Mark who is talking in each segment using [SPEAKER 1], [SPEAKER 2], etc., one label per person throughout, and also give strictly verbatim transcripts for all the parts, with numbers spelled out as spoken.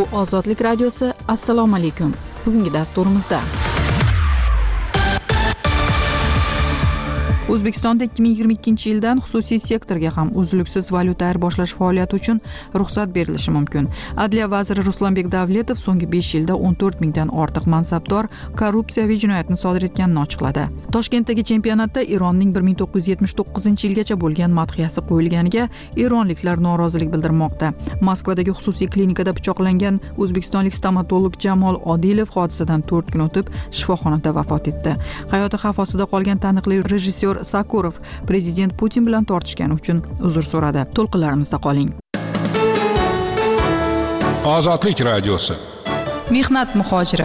[SPEAKER 1] Ozodlik radiosi. Assalomu alaykum. Bugungi dasturimizda O'zbekistonda ikki ming yigirma ikkinchi yildan xususiy sektorga ham uzluksiz valyuta ayirboshlash faoliyati uchun ruxsat berilishi mumkin. Adliya vaziri Ruslanbek Davletov so'nggi besh yilda o'n to'rt mingdan ortiq mansabdor korrupsiyaviy jinoyatni sodir etganini ochiqladi. Toshkentdagi chempionatda Eronning bir ming to'qqiz yuz yetmish to'qqizinchi yilgacha bo'lgan madhiyasi qo'yilganiga eronliklar norozilik bildirmoqda. Moskvadagi xususiy klinikada pichoqlangan o'zbekistonlik stomatolog Jamol Odilov hodisadan to'rt kun o'tib shifoxonada vafot etdi. Hayoti xavf ostida qolgan taniqli rejissyor Sakurov prezident Putin bilan tortishgani uchun uzr so'radi. To'lqinlarimizda qoling.
[SPEAKER 2] Ozodlik radiosi.
[SPEAKER 1] Mehnat muhojiri.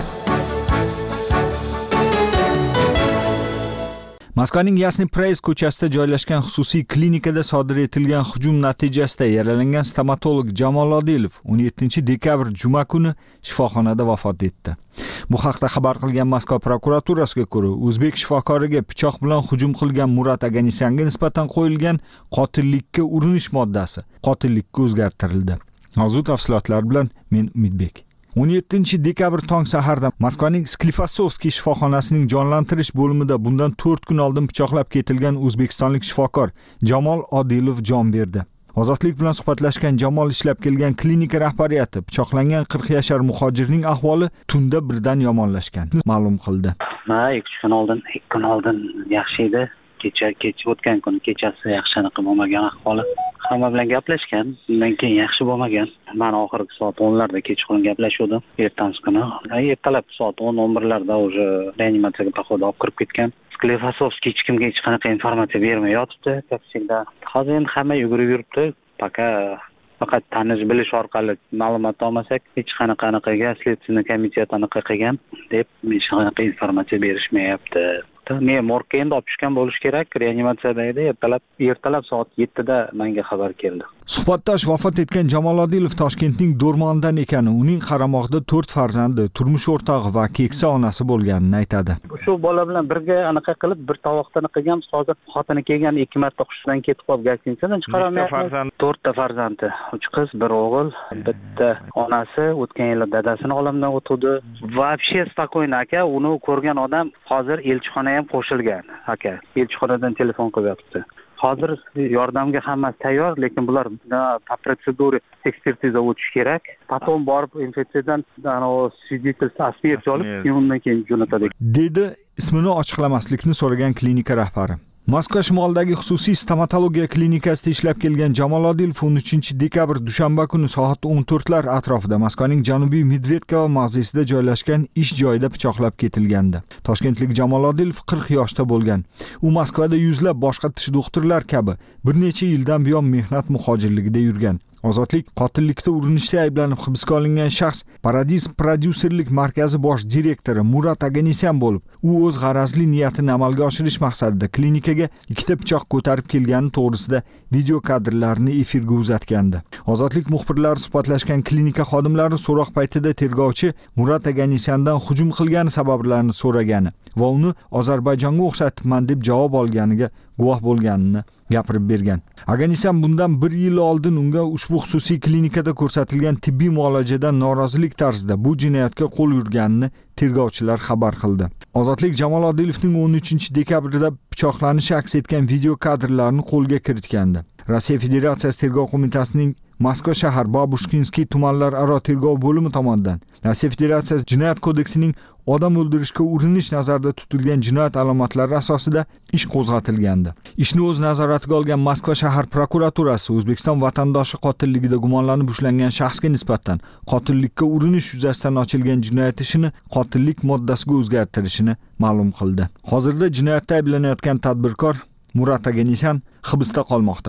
[SPEAKER 3] Moskvaning Yasny Preys ko'chasida joylashgan xususiy klinikada sodir etilgan hujum natijasida yaralangan stomatolog Jamol Odilov o'n yettinchi dekabr juma kuni shifoxonada vafot etdi. Bu haqda xabar qilgan Moskva prokuraturasiga ko'ra, o'zbek shifokoriga pichoq bilan hujum qilgan Murat Aganisanga nisbatan qo'yilgan qotillikka urinish moddasi qotillikka o'zgartirildi. Hozir tafsilotlar bilan men Umidbek. o'n yettinchi dekabr tong saharda Moskvaning Sklifosovskiy shifoxonasining jonlantirish bo'limida bundan to'rt kun oldin pichoqlab ketilgan o'zbekistonlik shifokor Jamol Odilov jon berdi. Ozodlik bilan suhbatlashgan Jamol ishlab kelgan klinika rahbariyati pichoqlangan qirq yashar muhojirning ahvoli tunda birdan yomonlashgan ma'lum qildi.
[SPEAKER 4] Ha, ikki kun oldin, ikki kun oldin yaxshi edi. Kecha kecha o'tgan kun kechasi yaxshi aniq bo'lmagan ahvoli. Hamma bilan gaplashgan, undan keyin yaxshi bo'lmagan. Men oxirgi soat o'nlarda kechqurun gaplashuvdim. Ertangi kuni, ertalab soat o'n o'n birlarda уже reanimatsiyaga poxoda olib kirib ketgan. Sklifosovskiy hech kimga hech qanaqa informatsiya bermay yotibdi, как всегда. Hozir ham hamma yugurib yuribdi. Пока faqat tanish bilish orqali ma'lumot olmasak, hech qanaqa anaqaga следственный komitet anaqa qilgan deb hech qanaqa informatsiya berishmayapti. Men morgga endi olib tushgan bo'lish kerak, reanimatsiyada edi. Ertalab ertalab soat yettida menga xabar keldi.
[SPEAKER 3] Suhbatdosh vafot etgan Jamol Odilov Toshkentning Do'rmonidan ekani, uning qaramog'ida to'rt farzandi, turmush o'rtog'i va keksa onasi bo'lganini aytadi.
[SPEAKER 4] Shu bola bilan birga anaqa qilib bir tovoqdan qilgan, hozir xotini kelgan ikki marta hushidan ketib qolib gostinitsadan chiqaramayapti. to'rtta farzandi, uch qiz, bir o'g'il, bitta onasi o'tgan yil dadasini olamdan o'tdi. Вообще спокойно aka, uni ko'rgan odam hozir elchixona ham qo'shilgan aka. Elchixonadan telefon qilyapti. Hozir yordamga hammasi tayyor, lekin bular по процедуре ekspertiza o'tish kerak. Потом borib infeksiyadan ana свидетельство asbert olib, undan keyin jo'natadi.
[SPEAKER 3] Dedi ismini ochiqlamaslikni so'ragan klinika rahbari. Moskva shimolidagi xususiy stomatologiya klinikasida ishlab kelgan Jamol Odilov o'n uchinchi dekabr dushanba kuni soat o'n to'rtlar atrofida Moskvaning janubiy Medvedkovo mavzesida joylashgan ish joyida pichoqlab ketilgandi. Toshkentlik Jamol Odilov qirq yoshda bo'lgan. U Moskvada yuzlab boshqa tish doktorlar kabi bir necha yildan buyon mehnat muhojirligida yurgan. Ozodlik qotillikda urinishda ayblanib hibsga olingan shaxs Paradis prodyuserlik markazi bosh direktori Murat Aganisyan bo'lib, u o'z g'arazli niyatini amalga oshirish maqsadida klinikaga ikkita pichoq ko'tarib kelgani to'g'risida video kadrlarini efirga uzatgandi. Ozodlik muxbirlari suhbatlashgan klinika xodimlari so'roq paytida tergovchi Murat Aganisyandan hujum qilgani sabablarini so'ragani va uni Ozarbayjonga o'xshatibman deb javob olganiga guvoh bo'lganini gapirib bergan. Aganisyan bundan bir yil oldin unga ushbu xususiy klinikada ko'rsatilgan tibbiy muolajadan norozilik tarzida bu jinoyatga qo'l urganini tergovchilar xabar qildi. Ozodlik Jamol Odilovning o'n uchinchi dekabrda pichoqlanishi aks etgan video kadrlarini qo'lga kiritgandi. Rossiya Federatsiyasi tergov qo'mitasining Moskva shahar Babushkinskiy tumanlararo tergov bo'limi tomonidan Rossiya Federatsiyasi Jinoyat kodeksining odam o'ldirishga urinish nazarda tutilgan jinoyat alomatlari asosida ish qo'zg'atilgandi. Ishni o'z nazoratiga olgan Moskva shahar prokuraturasi O'zbekiston vatandoshi qotilligida gumonlanib ushlangan shaxsga nisbatan qotillikka urinish yuzasidan ochilgan jinoyat ishini qotillik moddasiga o'zgartirishini ma'lum qildi. Hozirda jinoyatda ayblanayotgan tadbirkor Murat Aganisyan hibsda qolmoqda.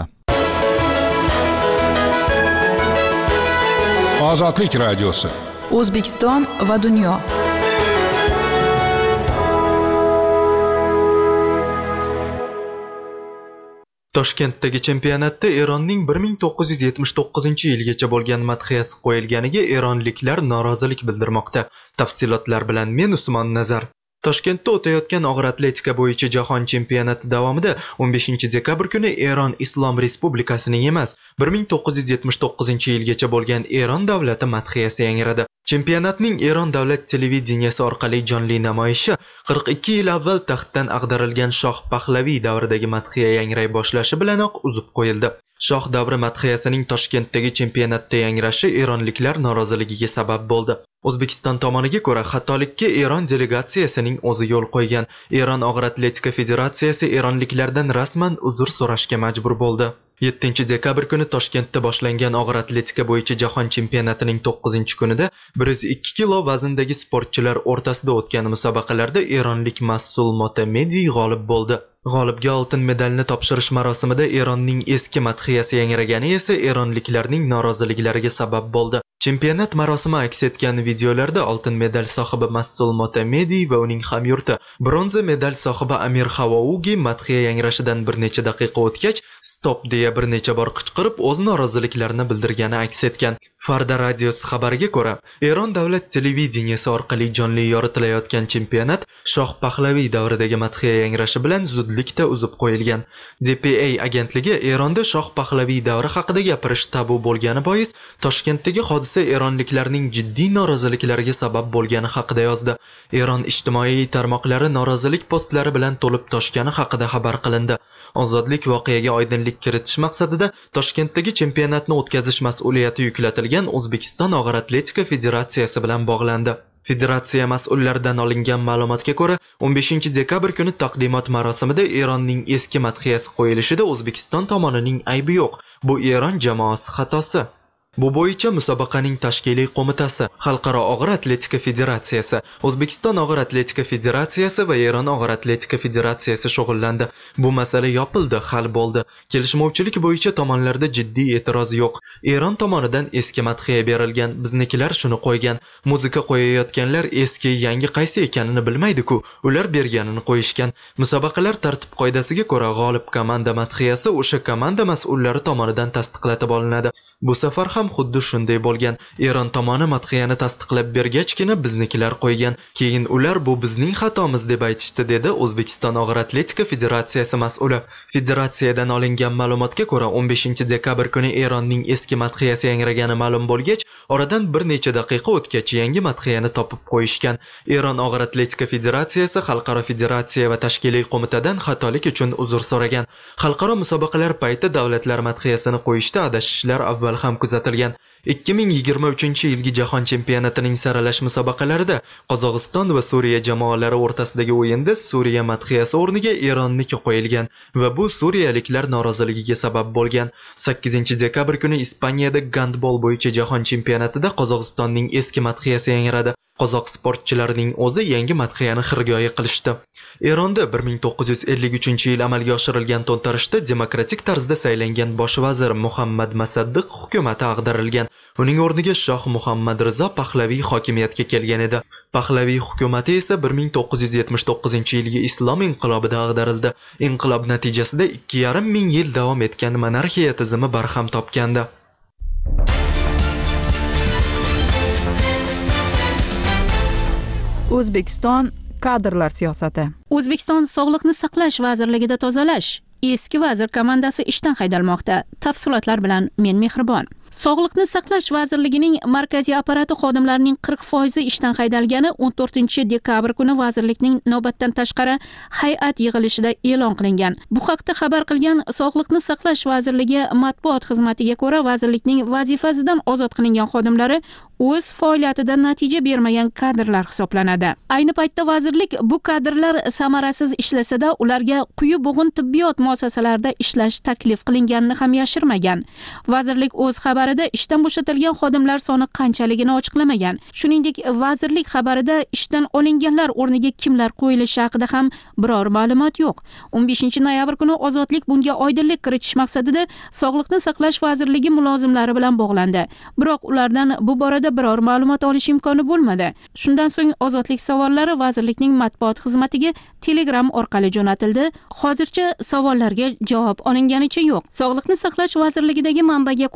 [SPEAKER 2] Ozodlik radiosi.
[SPEAKER 1] O'zbekiston va dunyo.
[SPEAKER 5] Toshkentdagi chempionatda Eronning bir ming to'qqiz yuz yetmish to'qqizinchi yilgacha bo'lgan madhiyasi qo'yilganiga eronliklar norozilik bildirmoqda. Tafsilotlar bilan men Usmon Nazar. Toshkentda o'tayotgan og'ir atletika bo'yicha jahon chempionati davomida o'n beshinchi dekabr kuni Eron Islom Respublikasining emas, bir ming to'qqiz yuz yetmish to'qqizinchi yilgacha bo'lgan Eron davlati madhiyasi yangradi. Chempionatning Eron davlat televideniyasi orqali jonli namoyishi qirq ikki yil avval taxtdan ag'darilgan Shoh Pahlaviy davridagi madhiya yangray boshlashi bilanoq uzib qo'yildi. Shoh davri madhiyasining Toshkentdagi chempionatda yangrashi eronliklar noroziligiga sabab bo'ldi. O'zbekiston tomoniga ko'ra, xatolikka Eron delegatsiyasining o'zi yo'l qo'ygan. Eron og'ir atletika federatsiyasi eronliklardan rasman uzr so'rashga majbur bo'ldi. yettinchi dekabr kuni Toshkentda boshlangan og'ir atletika bo'yicha jahon chempionatining to'qqizinchi kunida bir yuz ikki kilo vazndagi sportchilar o'rtasida o'tgan musobaqalarda eronlik Mas'ul Motamedi g'olib bo'ldi. G'olibga oltin medalni topshirish marosimida Eronning eski madhiyasi yangragani esa eronliklarning noroziliklariga sabab bo'ldi. Chempionat marosimi aks etgan videolarda oltin medal sohibi Mas'ul Motamedi va uning hamyurti, bronza medal sohibi Amir Havougi madhiya yangrashidan bir necha daqiqa o'tgach, stop deya bir necha bor qichqirib o'z noroziliklarini bildirgani aks etgan. Farda radiosi xabariga ko'ra, Eron davlat televideniyasi orqali jonli yoritilayotgan chempionat Shoh Pahlaviy davridagi madhiya yangrashi bilan zudlikda uzib qo'yilgan. D P A agentligi Eronda Shoh Pahlaviy davri haqida gapirish tabu bo'lgani bois Toshkentdagi hodisa eronliklarning jiddiy noroziliklariga sabab bo'lgani haqida yozdi. Eron ijtimoiy tarmoqlari norozilik postlari bilan to'lib toshgani haqida xabar qilindi. Ozodlik voqeaga oydinlik kiritish maqsadida Toshkentdagi chempionatni o'tkazish mas'uliyati yuklatilgan O'zbekiston og'ir atletika federatsiyasi bilan bog'landi. Federatsiya mas'ullaridan olingan ma'lumotga ko'ra, o'n beshinchi dekabr kuni taqdimot marosimida Eronning eski madhiyasi qo'yilishida O'zbekiston tomonining aybi yo'q. Bu Eron jamoasi xatosi. Bu bo'yicha musobaqaning tashkiliy qo'mitasi, Xalqaro og'ir atletika federatsiyasi, O'zbekiston og'ir atletika federatsiyasi va Eron og'ir atletika federatsiyasi shug'ullandi. Bu masala yopildi, hal bo'ldi. Kelishmovchilik bo'yicha tomonlarda jiddiy e'tiroz yo'q. Eron tomonidan eski madhiya berilgan, biznikilar shuni qo'ygan. Muzika qo'yayotganlar eski, yangi qaysi ekanini bilmaydi-ku. Ular berganini qo'yishgan. Musobaqalar tartib-qoidasiga ko'ra g'olib komanda madhiyasi o'sha komanda mas'ullari tomonidan tasdiqlatib olinadi. Bu safar ham xuddi shunday bo'lgan. Eron tomoni madhiyani tasdiqlab bergachgina biznikilar qo'ygan. Keyin ular bu bizning xatomiz deb aytishdi, dedi O'zbekiston og'ir atletika federatsiyasi mas'uli. Federatsiyadan olingan ma'lumotga ko'ra, o'n beshinchi dekabr kuni Eronning eski madhiyasi yangragani ma'lum bo'lgach, oradan bir necha daqiqa o'tgach yangi madhiyani topib qo'yishgan. Eron og'ir atletika federatsiyasi xalqaro federatsiya va tashkiliy qo'mitadan xatolik uchun uzr so'ragan. Xalqaro musobaqalar payti davlatlar madhiyasini qo'yishda adashishlar avval ham kuzatilgan. ikki ming yigirma uchinchi yilgi jahon chempionatining saralash musobaqalarida Qozog'iston va Suriya jamoalari o'rtasidagi o'yinda Suriya madhiyasi o'rniga Eronniki qo'yilgan va bu suriyaliklar noroziligiga sabab bo'lgan. sakkizinchi dekabr kuni Ispaniyada gandbol bo'yicha jahon chempionatida Qozog'istonning eski madhiyasi yangradi. Qozoq sportchilarining o'zi yangi madhiyani xirgoyi qilishdi. Eronda bir ming to'qqiz yuz ellik uchinchi yil amalga oshirilgan to'ntarishda demokratik tarzda saylangan bosh vazir Muhammad Masaddiq hukumati ag'darilgan. Uning o'rniga Shoh Muhammad Rizo Pahlaviy hokimiyatga kelgan edi. Pahlaviy hukumati esa bir ming to'qqiz yuz yetmish to'qqizinchi yilgi islom inqilobida ag'darildi. Inqilob natijasida ikki yarim ming yil davom etgan monarxiya tizimi barham topgandi.
[SPEAKER 1] O'zbekiston kadrlar siyosati.
[SPEAKER 6] O'zbekiston Sog'liqni saqlash vazirligida tozalash. Eski vazir komandasi ishdan haydalmoqda. Tafsilotlar bilan men Mehribon. Sog'liqni saqlash vazirligining markaziy apparati xodimlarining qirq foizi ishdan haydalgani o'n to'rtinchi dekabr kuni vazirlikning navbatdan tashqari hay'at yig'ilishida e'lon qilingan. Bu haqda xabar qilgan Sog'liqni saqlash vazirligi matbuot xizmatiga ko'ra, vazirlikning vazifasidan ozod qilingan xodimlari o'z faoliyatida natija bermagan kadrlar hisoblanadi. Ayni paytda vazirlik bu kadrlar samarasiz ishlasada ularga quyi bo'g'in tibbiyot muassasalarida ishlash taklif qilinganini ham yashirmagan. Vazirlik o'z xabarida ishdan bo'shatilgan xodimlar soni qanchaligini ochiqlamagan. Shuningdek, vazirlik xabarida ishdan olinganlar o'rniga kimlar qo'yilishi haqida ham biror ma'lumot yo'q. o'n beshinchi noyabr kuni Ozodlik bunga oydinlik kiritish maqsadida Sog'liqni saqlash vazirligi mulozimlari bilan bog'landi. Biroq ulardan bu borada biror ma'lumot olish imkoni bo'lmadi. Shundan so'ng Ozodlik savollari vazirlikning matbuot xizmatiga Telegram orqali jo'natildi. Hozircha savollarga javob olinganicha yo'q. Sog'liqni saqlash vazirligidagi manbaga ko'ra, ishdan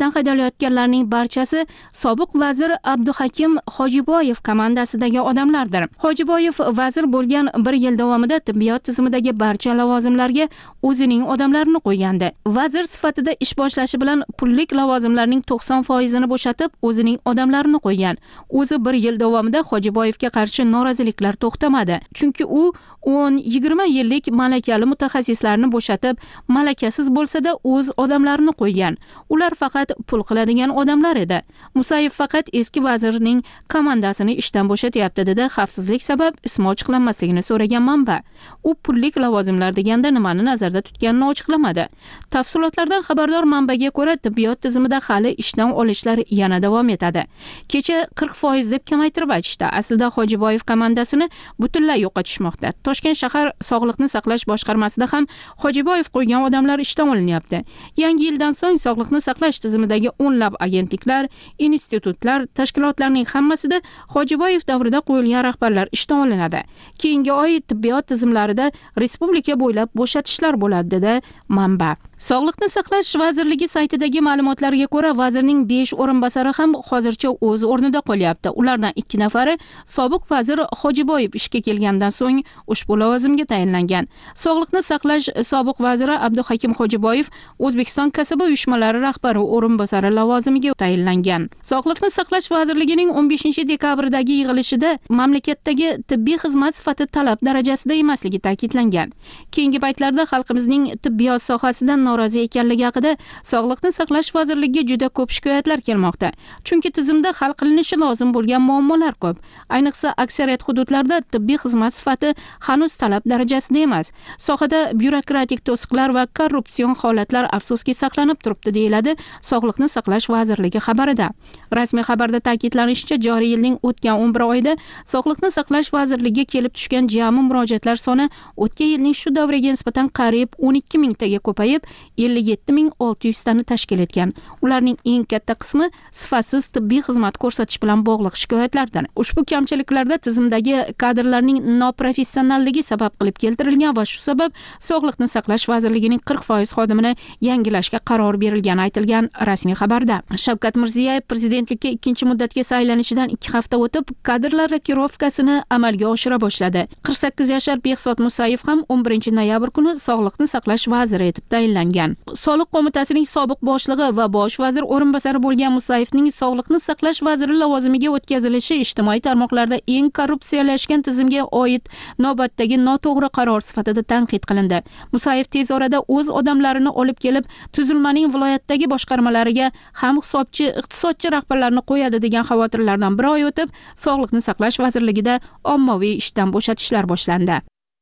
[SPEAKER 6] ishdan haydalayotganlarning barchasi sobiq vazir Abduhakim Hojiboyev komandasidagi odamlardir. Hojiboyev vazir bo'lgan bir yil davomida tibbiyot tizimidagi barcha lavozimlarga o'zining odamlarini qo'ygandi. Vazir sifatida ish boshlashi bilan pullik lavozimlarning to'qson foizini bo'shatib, o'zining odamlarini qo'ygan. O'zi bir yil davomida Hojiboyevga qarshi noroziliklar to'xtamadi. Chunki u o'n yigirma yillik malakali mutaxassislarni bo'shatib, malakasiz bo'lsa-da o'z odamlarini qo'ygan. Ular faqat pul qiladigan odamlar edi. Musayev faqat eski vazirning komandasini ishdan bo'shatyapti dedi xavfsizlik sabab ismi ochiqlanmasligini so'ragan manba. U pullik lavozimlar deganda nimani nazarda tutganini ochiqlamadi. Tafsilotlardan xabardor manbaga ko'ra, tibbiyot tizimida hali ishdan olishlar yana davom etadi. Kecha qirq foiz deb kamaytirib aytishdi. Aslida Hojiboyev komandasini butunlay yo'qotishmoqda. Toshkent shahar Sog'liqni saqlash boshqarmasida ham Hojiboyev qo'ygan odamlar ishdan olinyapti. Yangi yildan so'ng sog'liqni saqlash tizimidagi o'nlab agentliklar, institutlar, tashkilotlarning hammasida Hojiboyev davrida qo'yilgan rahbarlar ishdan olinadi. Keyingi oy tibbiyot tizimlarida respublika bo'ylab bo'shatishlar bo'ladi dedi manba. Sog'liqni saqlash vazirligi saytidagi ma'lumotlarga ko'ra, vazirning besh o'rinbosari ham hozircha o'z o'rnida qolyapti. Ulardan ikki nafari sobiq vazir Hojiboyev ishga kelgandan so'ng ushbu lavozimga tayinlangan. Sog'liqni saqlash sobiq vaziri Abduhakim Hojiboyev O'zbekiston kasaba uyushmalari rahbari o'rinbosari lavozimiga tayinlangan. Sog'liqni saqlash vazirligining o'n beshinchi dekabrdagi yig'ilishida mamlakatdagi tibbiy xizmat sifati talab darajasida emasligi ta'kidlangan. Keyingi paytlarda xalqimizning tibbiyot sohasidan norozi ekanligi haqida Sog'liqni saqlash vazirligiga juda ko'p shikoyatlar kelmoqda. Chunki tizimda hal qilinishi lozim bo'lgan muammolar ko'p. Ayniqsa aksariyat hududlarda tibbiy xizmat sifati hanuz talab darajasida emas. Sohada byurokratik to'siqlar va korrupsion holatlar afsuski saqlanib turibdi, deyiladi Sog'liqni saqlash vazirligi xabarida. Rasmiy xabarda ta'kidlanishicha, joriy yilning o'tgan o'n bir oyida Sog'liqni saqlash vazirligiga kelib tushgan jami murojaatlar soni o'tgan yilning shu davriga nisbatan qariyb o'n ikki mingtaga ko'payib, ellik yetti ming olti yuz tani tashkil etgan. Ularning eng katta qismi sifatsiz tibbiy xizmat ko'rsatish bilan bog'liq shikoyatlardir. Ushbu kamchiliklarda tizimdagi kadrlarning noprofessionalligi sabab qilib keltirilgan va shu sabab Sog'liqni saqlash vazirligining qirq foiz xodimini yangilashga qaror berilgani aytilgan rasmiy xabarda. Shavkat Mirziyoyev prezidentlikka ikkinchi muddatga saylanishidan ikki hafta o'tib, kadrlar rokirovkasini amalga oshira boshladi. qirq sakkiz yashar Behzod Musayev ham o'n birinchi noyabr kuni Sog'liqni saqlash vaziri etib tayinlangan. Soliq qo'mitasining sobiq boshlig'i va bosh vazir o'rinbosari bo'lgan Musayevning Sog'liqni saqlash vaziri lavozimiga o'tkazilishi ijtimoiy tarmoqlarda eng korrupsiyalashgan tizimga oid navbatdagi noto'g'ri qaror sifatida tanqid qilindi. Musayev tez orada o'z odamlarini olib kelib, tuzilmaning viloyatdagi boshqarmalariga ham hisobchi, iqtisodchi rahbarlarni qo'yadi degan xavotirlardan bir oy o'tib, Sog'liqni saqlash vazirligida ommaviy ishdan bo'shatishlar boshlandi.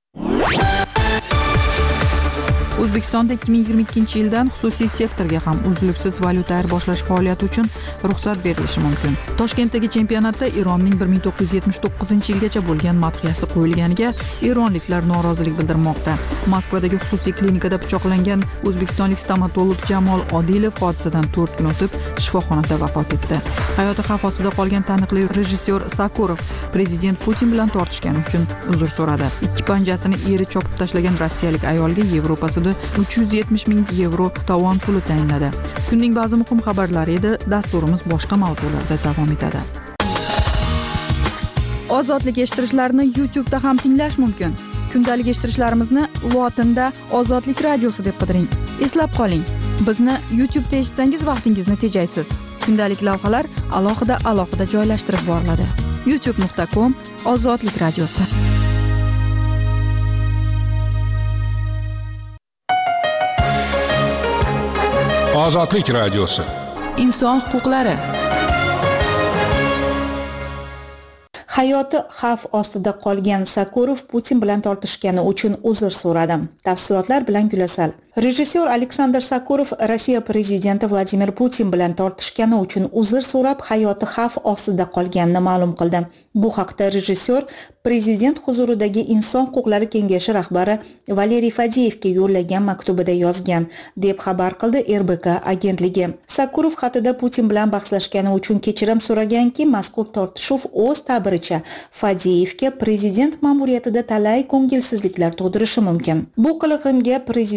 [SPEAKER 1] O'zbekistonda ikki ming yigirma ikkinchi yildan xususiy sektorga ham uzluksiz valyuta ayirboshlash faoliyati uchun ruxsat berilishi mumkin. Toshkentdagi chempionatda Eronning bir ming to'qqiz yuz yetmish to'qqizinchi yilgacha bo'lgan madhiyasi qo'yilganiga eronliklar norozilik bildirmoqda. Moskvadagi xususiy klinikada pichoqlangan o'zbekistonlik stomatolog Jamol Odilov hodisadan to'rt kun o'tib shifoxonada vafot etdi. Hayoti xavf ostida qolgan taniqli rejissyor Sakurov prezident Putin bilan tortishgani uchun uzr so'radi. Ikki panjasini eri chopib tashlagan rossiyalik ayolga Yevropa sudi uch yuz yetmish ming yevro tovon puli tayinladi. Kunning ba'zi muhim xabarlari edi. Dasturimiz boshqa mavzularda davom etadi. Ozodlik eshittirishlarni YouTube da ham tinglash mumkin. Kundalik eshittirishlarimizni lotinda Ozodlik radiosi deb qidiring. Eslab qoling, bizni YouTube da eshitsangiz vaqtingizni tejaysiz. Kundalik lavhalar alohida alohida joylashtirib boriladi. youtube nuqta com Ozodlik radiosi.
[SPEAKER 2] Ozodlik radiosi.
[SPEAKER 1] Inson huquqlari.
[SPEAKER 7] Hayoti xavf ostida qolgan Sakurov Putin bilan tortishgani uchun uzr so'radi. Tafsilotlar bilan Gulasal. Rejissyor Aleksandr Sakurov Rossiya prezidenti Vladimir Putin bilan tortishgani uchun uzr so'rab, hayoti xavf ostida qolganini ma'lum qildi. Bu haqda rejissyor prezident huzuridagi Inson huquqlari kengashi rahbari Valeriy Fadeyevga yo'llagan maktubida yozgan, deb xabar qildi R B K agentligi. Sakurov xatida Putin bilan bahslashgani uchun kechirim so'raganki, mazkur tortishuv o'z ta'biricha Fadeyevga prezident ma'muriyatida talay ko'ngilsizliklar tug'dirishi mumkin. Bu qilig'imga prezidentning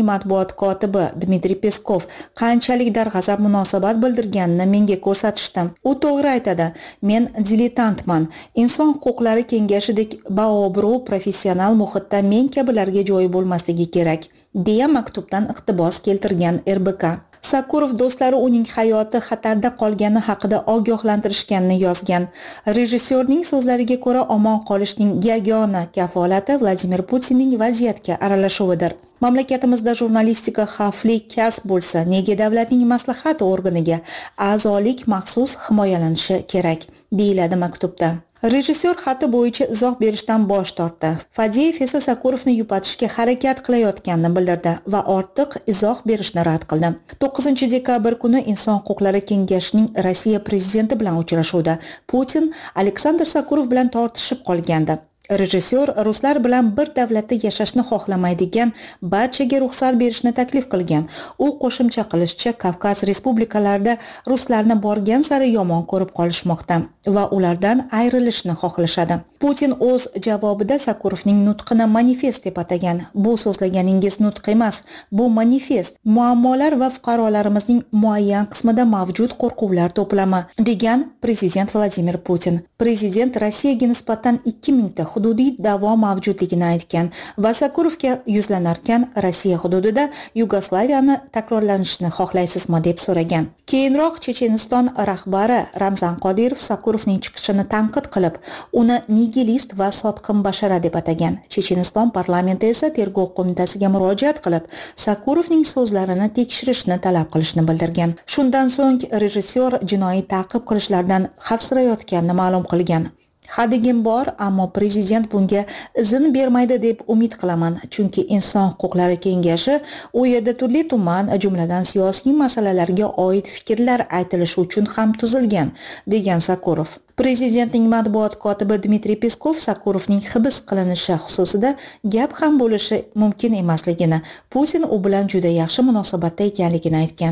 [SPEAKER 7] matbuot kotibi Dmitriy Peskov qanchalik darg'azab munosabat bildirganini menga ko'rsatishdi. U to'g'ri aytadi. Men diletantman. Inson huquqlari kengashidek baobro professional muhitda men kabilarga joyi bo'lmasligi kerak, deya maktubdan iqtibos keltirgan R B K. Sakurov do'stlari uning hayoti xatarda qolgani haqida ogohlantirishganini yozgan. Rejissyorning so'zlariga ko'ra, omon qolishning yagona kafolati Vladimir Putinning vaziyatga aralashuvidir. Mamlakatimizda jurnalistika xavfli kasb bo'lsa, nega davlatning maslahat organiga a'zolik maxsus himoyalanishi kerak, deyiladi maktubda. Rejissyor xati bo'yicha izoh berishdan bosh tortdi. Fadeyev esa Sakurovni yupatishga harakat qilayotganini bildirdi va ortiq izoh berishni rad qildi. to'qqizinchi dekabr kuni Inson huquqlari kengashining Rossiya prezidenti bilan uchrashuvda Putin Aleksandr Sakurov bilan tortishib qolgandi. Rejissyor ruslar bilan bir davlatda yashashni xohlamaydigan barchaga ruxsat berishni taklif qilgan. U qo'shimcha qilishicha, Kavkaz respublikalarida ruslarni borgan sari yomon ko'rib qolishmoqda va ulardan ayrilishni xohlashadi. Putin o'z javobida Sakurovning nutqini manifest deb atagan. Bu so'zlaganingiz nutq emas, bu manifest, muammolar va fuqarolarimizning muayyan qismida mavjud qo'rquvlar to'plami, degan prezident Vladimir Putin. Prezident Rossiyaga nisbatan ikki mingta hududiy da'vo mavjudligini aytgan va Sakurovga yuzlanarkan Rossiya hududida Yugoslaviyani takrorlanishini xohlaysizmi deb so'ragan. Keyinroq Checheniston rahbari Ramzan Qodirov Sakurovning chiqishini tanqid qilib, uni nigilist va sotqin bashara deb atagan. Checheniston parlamenti esa tergov qo'mitasiga murojaat qilib, Sakurovning so'zlarini tekshirishni talab qilishni bildirgan. Shundan so'ng rejissyor jinoiy ta'qib qilishlardan xavfsirayotganini ma'lum qilgan. Hadigim bor, ammo prezident bunga izn bermaydi deb umid qilaman, chunki Inson huquqlari kengashi u yerda turli tuman, jumladan siyosiy masalalarga oid fikrlar aytilishi uchun ham tuzilgan, degan Sakurov. Prezidentning matbuot kotibi Dmitriy Peskov Sakurovning hibs qilinishi xususida gap ham bo'lishi mumkin emasligini, Putin u bilan juda yaxshi munosabatda ekanligini aytgan.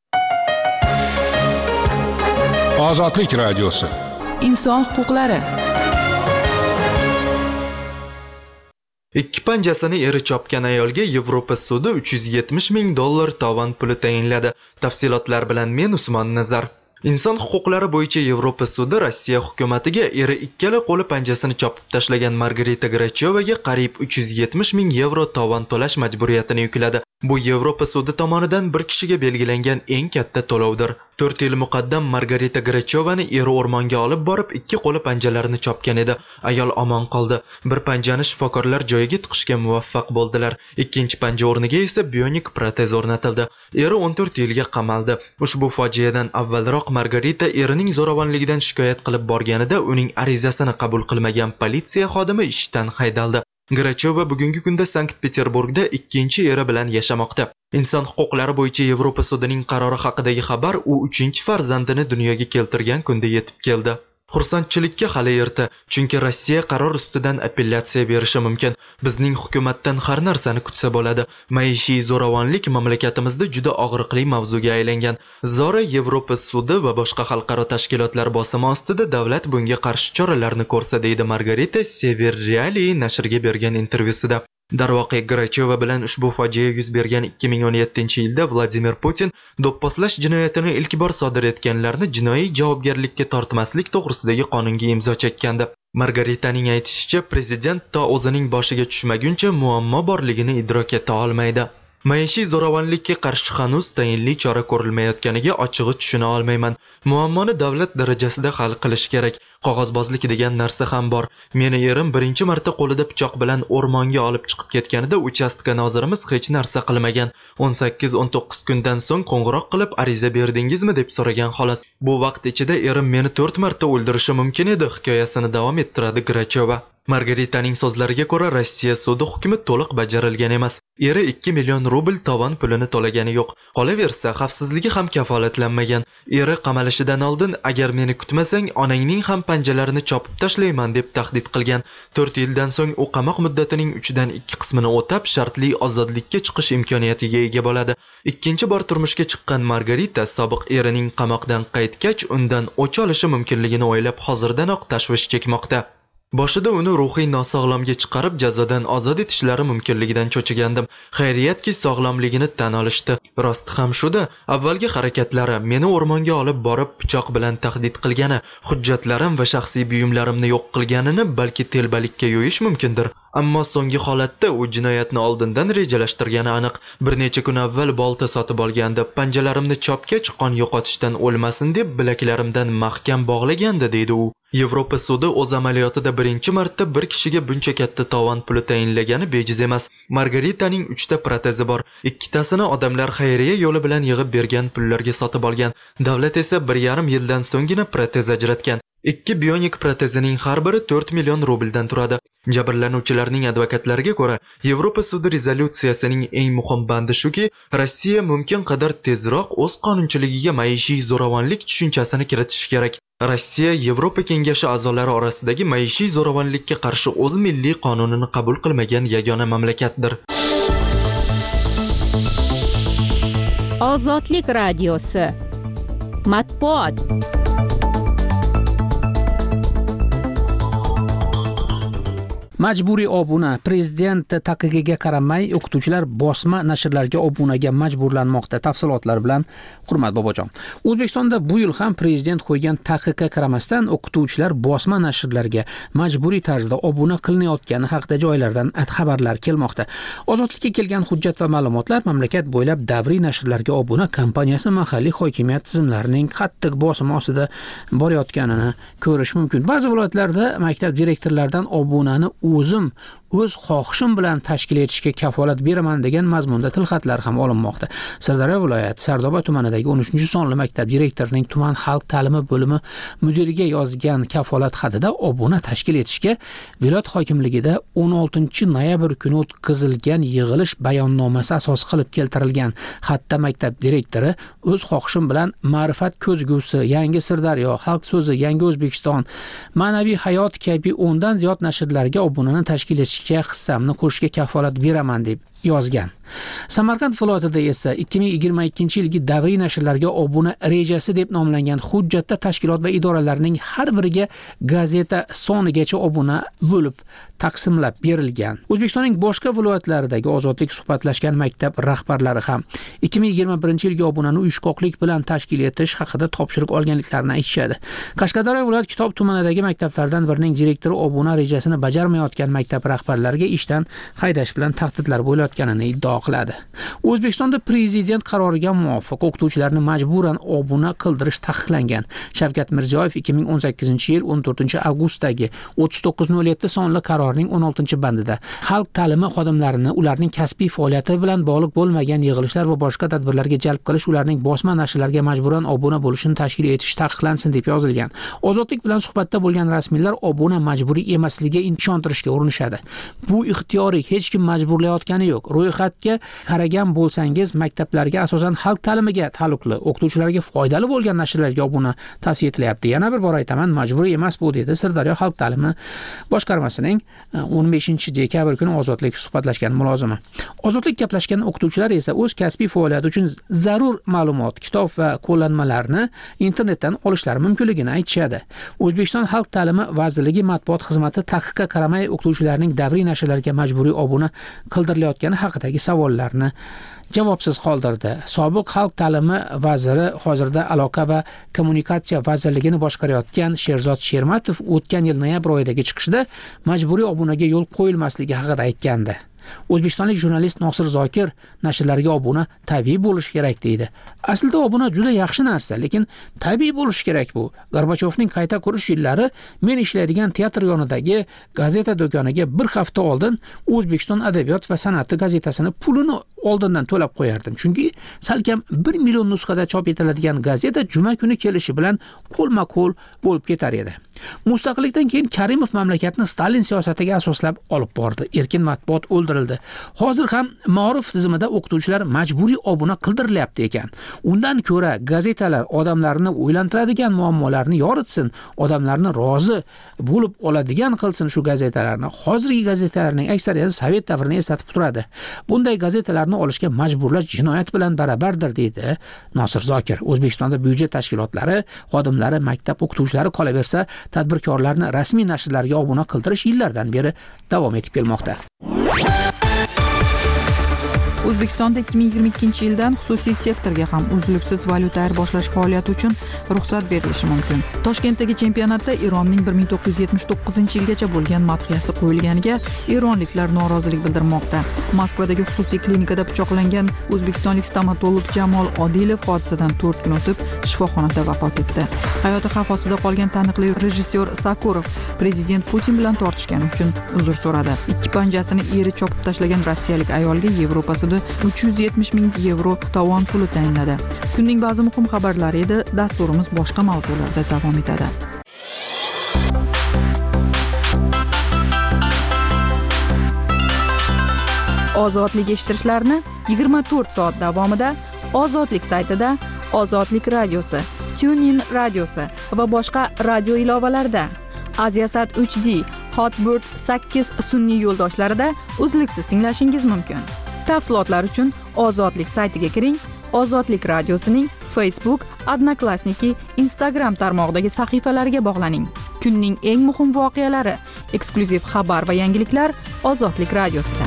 [SPEAKER 2] Ozodlik radiosi.
[SPEAKER 1] Inson huquqlari.
[SPEAKER 5] Ikki panjasini eri chopgan ayolga Yevropa sudi uch yuz yetmish ming dollar tovon puli tayinladi. Tafsilotlar bilan men Usmon Nazar. Inson huquqlari bo'yicha Yevropa sudi Rossiya hukumatiga eri ikkala qo'li panjasini chopib tashlagan Margarita Grachovaga qariyb uch yuz yetmish ming yevro tovon to'lash majburiyatini yukladi. Bu Yevropa sudi tomonidan bir kishiga belgilangan eng katta to'lovdir. to'rt yil muqaddam Margarita Grachovani eri o'rmonga olib borib, ikki qo'li panjalarini chopgan edi. Ayol omon qoldi. Bir panjani shifokorlar joyiga tiqishga muvaffaq bo'ldilar. Ikkinchi panja o'rniga esa bionik protez o'rnatildi. Eri o'n to'rt yilga qamaldi. Ushbu fojiadan avvalroq Margarita erining zo'ravonligidan shikoyat qilib borganida uning arizasini qabul qilmagan politsiya xodimi ishdan haydaldi. Grachova bugungi kunda Sankt-Peterburgda ikkinchi eri bilan yashamoqda. Inson huquqlari bo'yicha Yevropa sudining qarori haqidagi xabar u uchinchi farzandini dunyoga keltirgan kunda yetib keldi. Xursandchilikka hali erta, chunki Rossiya qaror ustidan apellyatsiya berishi mumkin. Bizning hukumatdan har narsani kutsa bo'ladi. Maishiy zo'ravonlik mamlakatimizda juda og'riqli mavzuga aylangan. Zora Yevropa sudi va boshqa xalqaro tashkilotlar bosimi ostida davlat bunga qarshi choralarni ko'rsa, deydi Margarita Severreali nashrga bergan intervyusida. Darvoqe Grachova bilan ushbu fojia yuz bergan ikki ming o'n yettinchi yilda Vladimir Putin do'pposlash jinoyatini ilk bor sodir etganlarni jinoiy javobgarlikka tortmaslik to'g'risidagi qonunga imzo chekkandi. Margaritaning aytishicha, prezident to o'zining boshiga tushmaguncha muammo borligini idrok eta olmaydi. Maishiy zo'ravonlikka qarshi hanuz tayinli chora ko'rilmayotganiga ochig'i tushuna olmayman. Muammoni davlat darajasida hal qilish kerak. Qog'ozbozlik degan narsa ham bor. Meni erim birinchi marta qo'lida pichoq bilan o'rmonga olib chiqib ketganida uchastka nozirimiz hech narsa qilmagan. o'n sakkiz o'n to'qqiz kundan so'ng qo'ng'iroq qilib ariza berdingizmi deb so'ragan xolos. Bu vaqt ichida erim meni to'rt marta o'ldirishi mumkin edi, hikoyasini davom ettiradi Grachova. Margaritaning so'zlariga ko'ra, Rossiya sudi hukmi to'liq bajarilgan emas. Eri ikki million rubl tovon pulini to'lagani yo'q. Qolaversa, xavfsizligi ham kafolatlanmagan. Eri qamalishidan oldin, agar meni kutmasang, onangning ham panjalarini chopib tashlayman deb tahdid qilgan. to'rt yildan so'ng u qamoq muddatining uchdan ikki qismini o'tab, shartli ozodlikka chiqish imkoniyatiga ega bo'ladi. Ikkinchi bor turmushga chiqqan Margarita sobiq erining qamoqdan qaytgach, undan o'ch olishi mumkinligini o'ylab, hozirdanoq tashvish chekmoqda. Boshida uni ruhiy nosog'lomga chiqarib jazodan ozod etishlari mumkinligidan cho'chigandim. Xayriyatki sog'lomligini tan olishdi. Rost ham shuda, avvalgi harakatlari meni o'rmonga olib borib pichoq bilan tahdid qilgani, hujjatlarim va shaxsiy buyumlarimni yo'q qilganini balki telbalikka yo'yish mumkindir. Ammo so'nggi holatda u jinoyatni oldindan rejalashtirgani aniq. Bir necha kun avval bolta sotib olgandi. Panjalarimni chopgach qon yo'qotishdan o'lmasin deb bilaklarimdan mahkam bog'lagandi, deydi u. Yevropa sudi o'z amaliyotida birinchi marta bir kishiga buncha katta tovon puli tayinlagani bejiz emas. Margaritaning uchta protezi bor. Ikkitasini odamlar xayriya yo'li bilan yig'ib bergan pullarga sotib olgan. Davlat esa bir yarim yildan so'nggina protez ajratgan. Ikki bionik protezining har biri to'rt million rubldan turadi. Jabrlanuvchilarning advokatlariga ko'ra, Yevropa sudi rezolyutsiyasining eng muhim bandi shuki, Rossiya mumkin qadar tezroq o'z qonunchiligiga maishiy zo'ravonlik tushunchasini kiritishi kerak. Rossiya Yevropa kengashi a'zolari orasidagi maishiy zo'ravonlikka qarshi o'z milliy qonunini qabul qilmagan yagona mamlakatdir.
[SPEAKER 6] Ozodlik radiosi. Matbuot.
[SPEAKER 8] Majburiy obuna. Prezident taqiqiga qaramay o'qituvchilar bosma nashrlarga obunaga majburlanmoqda. Tafsilotlar bilan Hurmat Bobojon. O'zbekistonda bu yil ham prezident qo'ygan taqiqqa qaramasdan o'qituvchilar bosma nashrlarga majburiy tarzda obuna qilinayotgani haqida joylardan xabarlar kelmoqda. Ozodlikka kelgan hujjat va ma'lumotlar mamlakat bo'ylab davriy nashrlarga obuna kompaniyasi mahalliy hokimiyat tizimlarining qattiq bosimi ostida borayotganini ko'rish mumkin. Ba'zi viloyatlarda maktab direktorlaridan obunani o'zim o'z xohishim bilan tashkil etishga kafolat beraman degan mazmunda tilxatlar ham olinmoqda. Sirdaryo viloyati Sardoba tumanidagi o'n uchinchi sonli maktab direktorining tuman xalq ta'limi bo'limi mudiriga yozgan kafolat xatida obuna tashkil etishga viloyat hokimligida o'n oltinchi noyabr kuni o'tkazilgan yig'ilish bayonnomasi asos qilib keltirilgan. Xatda maktab direktori o'z xohishim bilan Ma'rifat ko'zgusi, Yangi Sirdaryo, Xalq so'zi, Yangi O'zbekiston, Ma'naviy hayot kabi o'ndan ziyod nashrlarga obunani tashkil etishga hissamni qo'shishga kafolat beraman deb yozgan. Samarqand viloyatida esa ikki ming yigirma ikkinchi yilgi davriy nashrlarga obuna rejasi deb nomlangan hujjatda tashkilot va idoralarning har biriga gazeta sonigacha obuna bo'lib taqsimlab berilgan. O'zbekistonning boshqa viloyatlaridagi ozodlik suhbatlashgan maktab rahbarlari ham ikki ming yigirma birinchi yilgi obunani uyushqoqlik bilan tashkil etish haqida topshiriq olganliklarini aytishadi. Qashqadaryo viloyat Kitob tumanidagi maktablardan birining direktori obuna rejasini bajarmayotgan maktab rahbarlariga ishdan haydash bilan tahdidlar bo'layotganini iddao qiladi. O'zbekistonda prezident qaroriga muvofiq o'qituvchilarni majburan obuna qildirish taqiqlangan. Shavkat Mirziyoyev ikki ming o'n sakkizinchi yil o'n to'rtinchi avgustdagi o'ttiz to'qqiz nol yetti sonli qarorning o'n oltinchi bandida xalq ta'limi xodimlarini ularning kasbiy faoliyati bilan bog'liq bo'lmagan yig'ilishlar va boshqa tadbirlarga jalb qilish, ularning bosma nashrlarga majburan obuna bo'lishini tashkil etish taqiqlansin deb yozilgan. Ozodlik bilan suhbatda bo'lgan rasmiylar obuna majburiy emasligiga ishontirishga urinishadi. Bu ixtiyoriy, hech kim majburlayotgani yo'q. Ro'yxatga qaragan bo'lsangiz, maktablarga asosan xalq ta'limiga taalluqli, o'qituvchilarga foydali bo'lgan nashrlarga obuna tavsiya etilyapti. Yana bir bor aytaman, majburiy emas bu, dedi Sirdaryo xalq ta'limi boshqarmasining o'n beshinchi dekabr kuni ozodlik suhbatlashgan mulozimi. Ozodlik gaplashgan o'qituvchilar esa o'z kasbiy faoliyati uchun zarur ma'lumot, kitob va qo'llanmalarni internetdan olishlari mumkinligini aytishadi. O'zbekiston xalq ta'limi vazirligi matbuot xizmati taqiqqa qaramay o'qituvchilarning davriy nashrlarga majburiy obuna qildirilayotgani haqidagi savollarni javobsiz qoldirdi. Sobiq xalq ta'limi vaziri, hozirda aloqa va kommunikatsiya vazirligini boshqarayotgan Sherzod Shermatov o'tgan yil noyabr oyidagi chiqishida majburiy obunaga yo'l qo'yilmasligi haqida aytgandi. O'zbekistonlik jurnalist Nosir Zokir nashrlarga obuna tabiiy bo'lishi kerak deydi. Aslida obuna juda yaxshi narsa, lekin tabiiy bo'lishi kerak bu. Gorbachyovning qayta qurish yillari men ishlaydigan teatr yonidagi gazeta do'koniga bir hafta oldin O'zbekiston adabiyot va san'ati gazetasini pulini oldindan to'lab qo'yardim. Chunki salkam bir million nusxada chop etiladigan gazeta juma kuni kelishi bilan qo'lma-qo'l bo'lib ketar edi. Mustaqillikdan keyin Karimov mamlakatni Stalin siyosatiga asoslab olib bordi. Erkin matbuot o'ldirildi. berildi. Hozir ham ma'rif tizimida o'qituvchilar majburiy obuna qildirilyapti ekan. Undan ko'ra gazetalar odamlarni o'ylantiradigan muammolarni yoritsin, odamlarni rozi bo'lib oladigan qilsin shu gazetalarni. Hozirgi gazetalarning aksariyati sovet davrini eslatib turadi. Bunday gazetalarni olishga majburlash jinoyat bilan barabardir deydi Nosir Zokir. O'zbekistonda byudjet tashkilotlari xodimlari, maktab o'qituvchilari qolaversa, tadbirkorlarni rasmiy nashrlarga obuna qildirish yillardan beri davom etib kelmoqda.
[SPEAKER 1] O'zbekistonda ikki ming yigirma ikkinchi yildan xususiy sektorga ham uzluksiz valyuta ayirboshlash faoliyati uchun ruxsat berilishi mumkin. Toshkentdagi chempionatda Eronning bir ming to'qqiz yuz yetmish to'qqizinchi yilgacha bo'lgan madhiyasi qo'yilganiga eronliklar norozilik bildirmoqda. Moskvadagi xususiy klinikada pichoqlangan o'zbekistonlik stomatolog Jamol Odilov hodisadan to'rt kun o'tib shifoxonada vafot etdi. Hayoti xavf ostida qolgan taniqli rejissyor Sakurov prezident Putin bilan tortishgani uchun uzr so'radi. Ikki panjasini eri chopib tashlagan rossiyalik ayolga Yevropa sudi uch yuz yetmish ming yevro tovon puli tayinladi. Kunning ba'zi muhim xabarlari edi. Dasturimiz boshqa mavzularda davom etadi. Ozodlik eshittirishlarni yigirma to'rt soat davomida Ozodlik saytida, Ozodlik radiosi, TuneIn radiosi va boshqa radio ilovalarida, Aziasat uch D, Hotbird sakkiz sun'iy yo'ldoshlarida uzluksiz tinglashingiz mumkin. Tafsilotlar uchun Ozodlik saytiga kiring. Ozodlik radiosining Facebook, Odnoklassniki, Instagram tarmog'idagi sahifalariga bog'laning. Kunning eng muhim voqealari, eksklyuziv xabar va yangiliklar Ozodlik radiosida.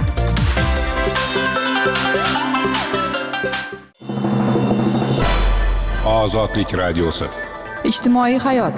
[SPEAKER 2] Ozodlik radiosi.
[SPEAKER 1] Ijtimoiy hayot.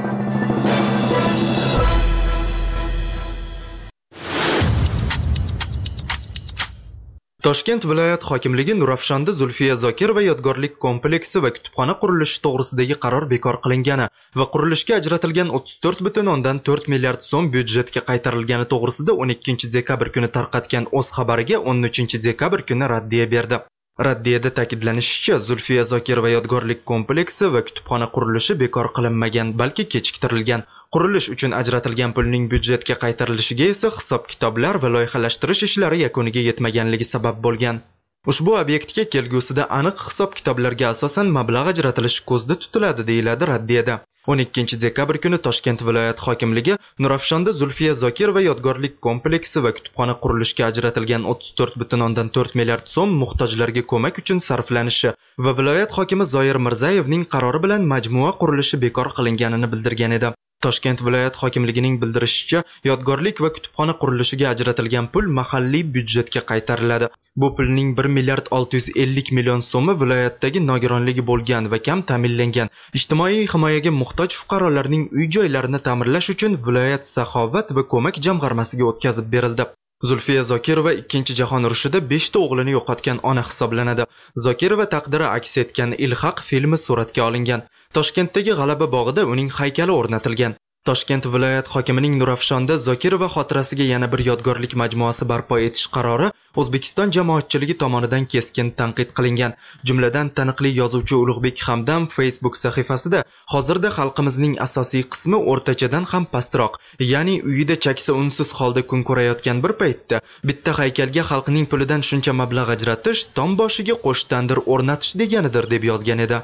[SPEAKER 5] Toshkent viloyat hokimligi Nurafshonda Zulfiya Zokirova yodgorlik kompleksi va kutubxona qurilishi to'g'risidagi qaror bekor qilingani va qurilishga ajratilgan o'ttiz to'rt butun o'ndan to'rt milliard so'm byudjetga qaytarilgani to'g'risida o'n ikkinchi dekabr kuni tarqatgan o'z xabariga o'n uchinchi dekabr kuni raddiya berdi. Raddiyada ta'kidlanishicha, Zulfiya Zokirova yodgorlik kompleksi va kutubxona qurilishi bekor qilinmagan, balki kechiktirilgan. Qurilish uchun ajratilgan pulning byudjetga qaytarilishiga esa hisob-kitoblar va loyihalashtirish ishlari yakuniga yetmaganligi sabab bo'lgan. Ushbu obyektga kelgusida aniq hisob-kitoblarga asosan mablag' ajratilishi ko'zda tutiladi, deyiladi raddiyada. o'n ikkinchi dekabr kuni Toshkent viloyat hokimligi Nurafshonda Zulfiya Zokirova yodgorlik kompleksi va kutubxona qurilishiga ajratilgan o'ttiz to'rt butun o'ndan to'rt milliard so'm muhtojlarga ko'mak uchun sarflanishi va viloyat hokimi Zoir Mirzayevning qarori bilan majmua qurilishi bekor qilinganini bildirgan edi. Toshkent viloyat hokimligining bildirishicha, yodgorlik va kutubxona qurilishiga ajratilgan pul mahalliy byudjetga qaytariladi. Bu pulning bir milliard olti yuz ellik million so'mi viloyatdagi nogironligi bo'lgan va kam ta'minlangan ijtimoiy himoyaga muhtoj fuqarolarning uy-joylarini ta'mirlash uchun viloyat saxovat va ko'mak jamg'armasiga o'tkazib berildi. Zulfiya Zokirova ikkinchi jahon urushida besh ta o'g'lini yo'qotgan ona hisoblanadi. Zokirova taqdiri aks etgan Ilhaq filmi suratga olingan. Toshkentdagi G'alaba bog'ida uning haykali o'rnatilgan. Toshkent viloyat hokimining Nurafshonda Zokirova xotirasiga yana bir yodgorlik majmuasi barpo etish qarori O'zbekiston jamoatchiligi tomonidan keskin tanqid qilingan. Jumladan taniqli yozuvchi Ulug'bek Hamdam Facebook sahifasida hozirda xalqimizning asosiy qismi o'rtachadan ham pastroq, ya'ni uyida chaksa unsiz holda kun ko'rayotgan bir paytda bitta haykalga xalqning pulidan shuncha mablag' ajratish tom boshiga qo'sh tandir o'rnatish deganidir deb yozgan edi.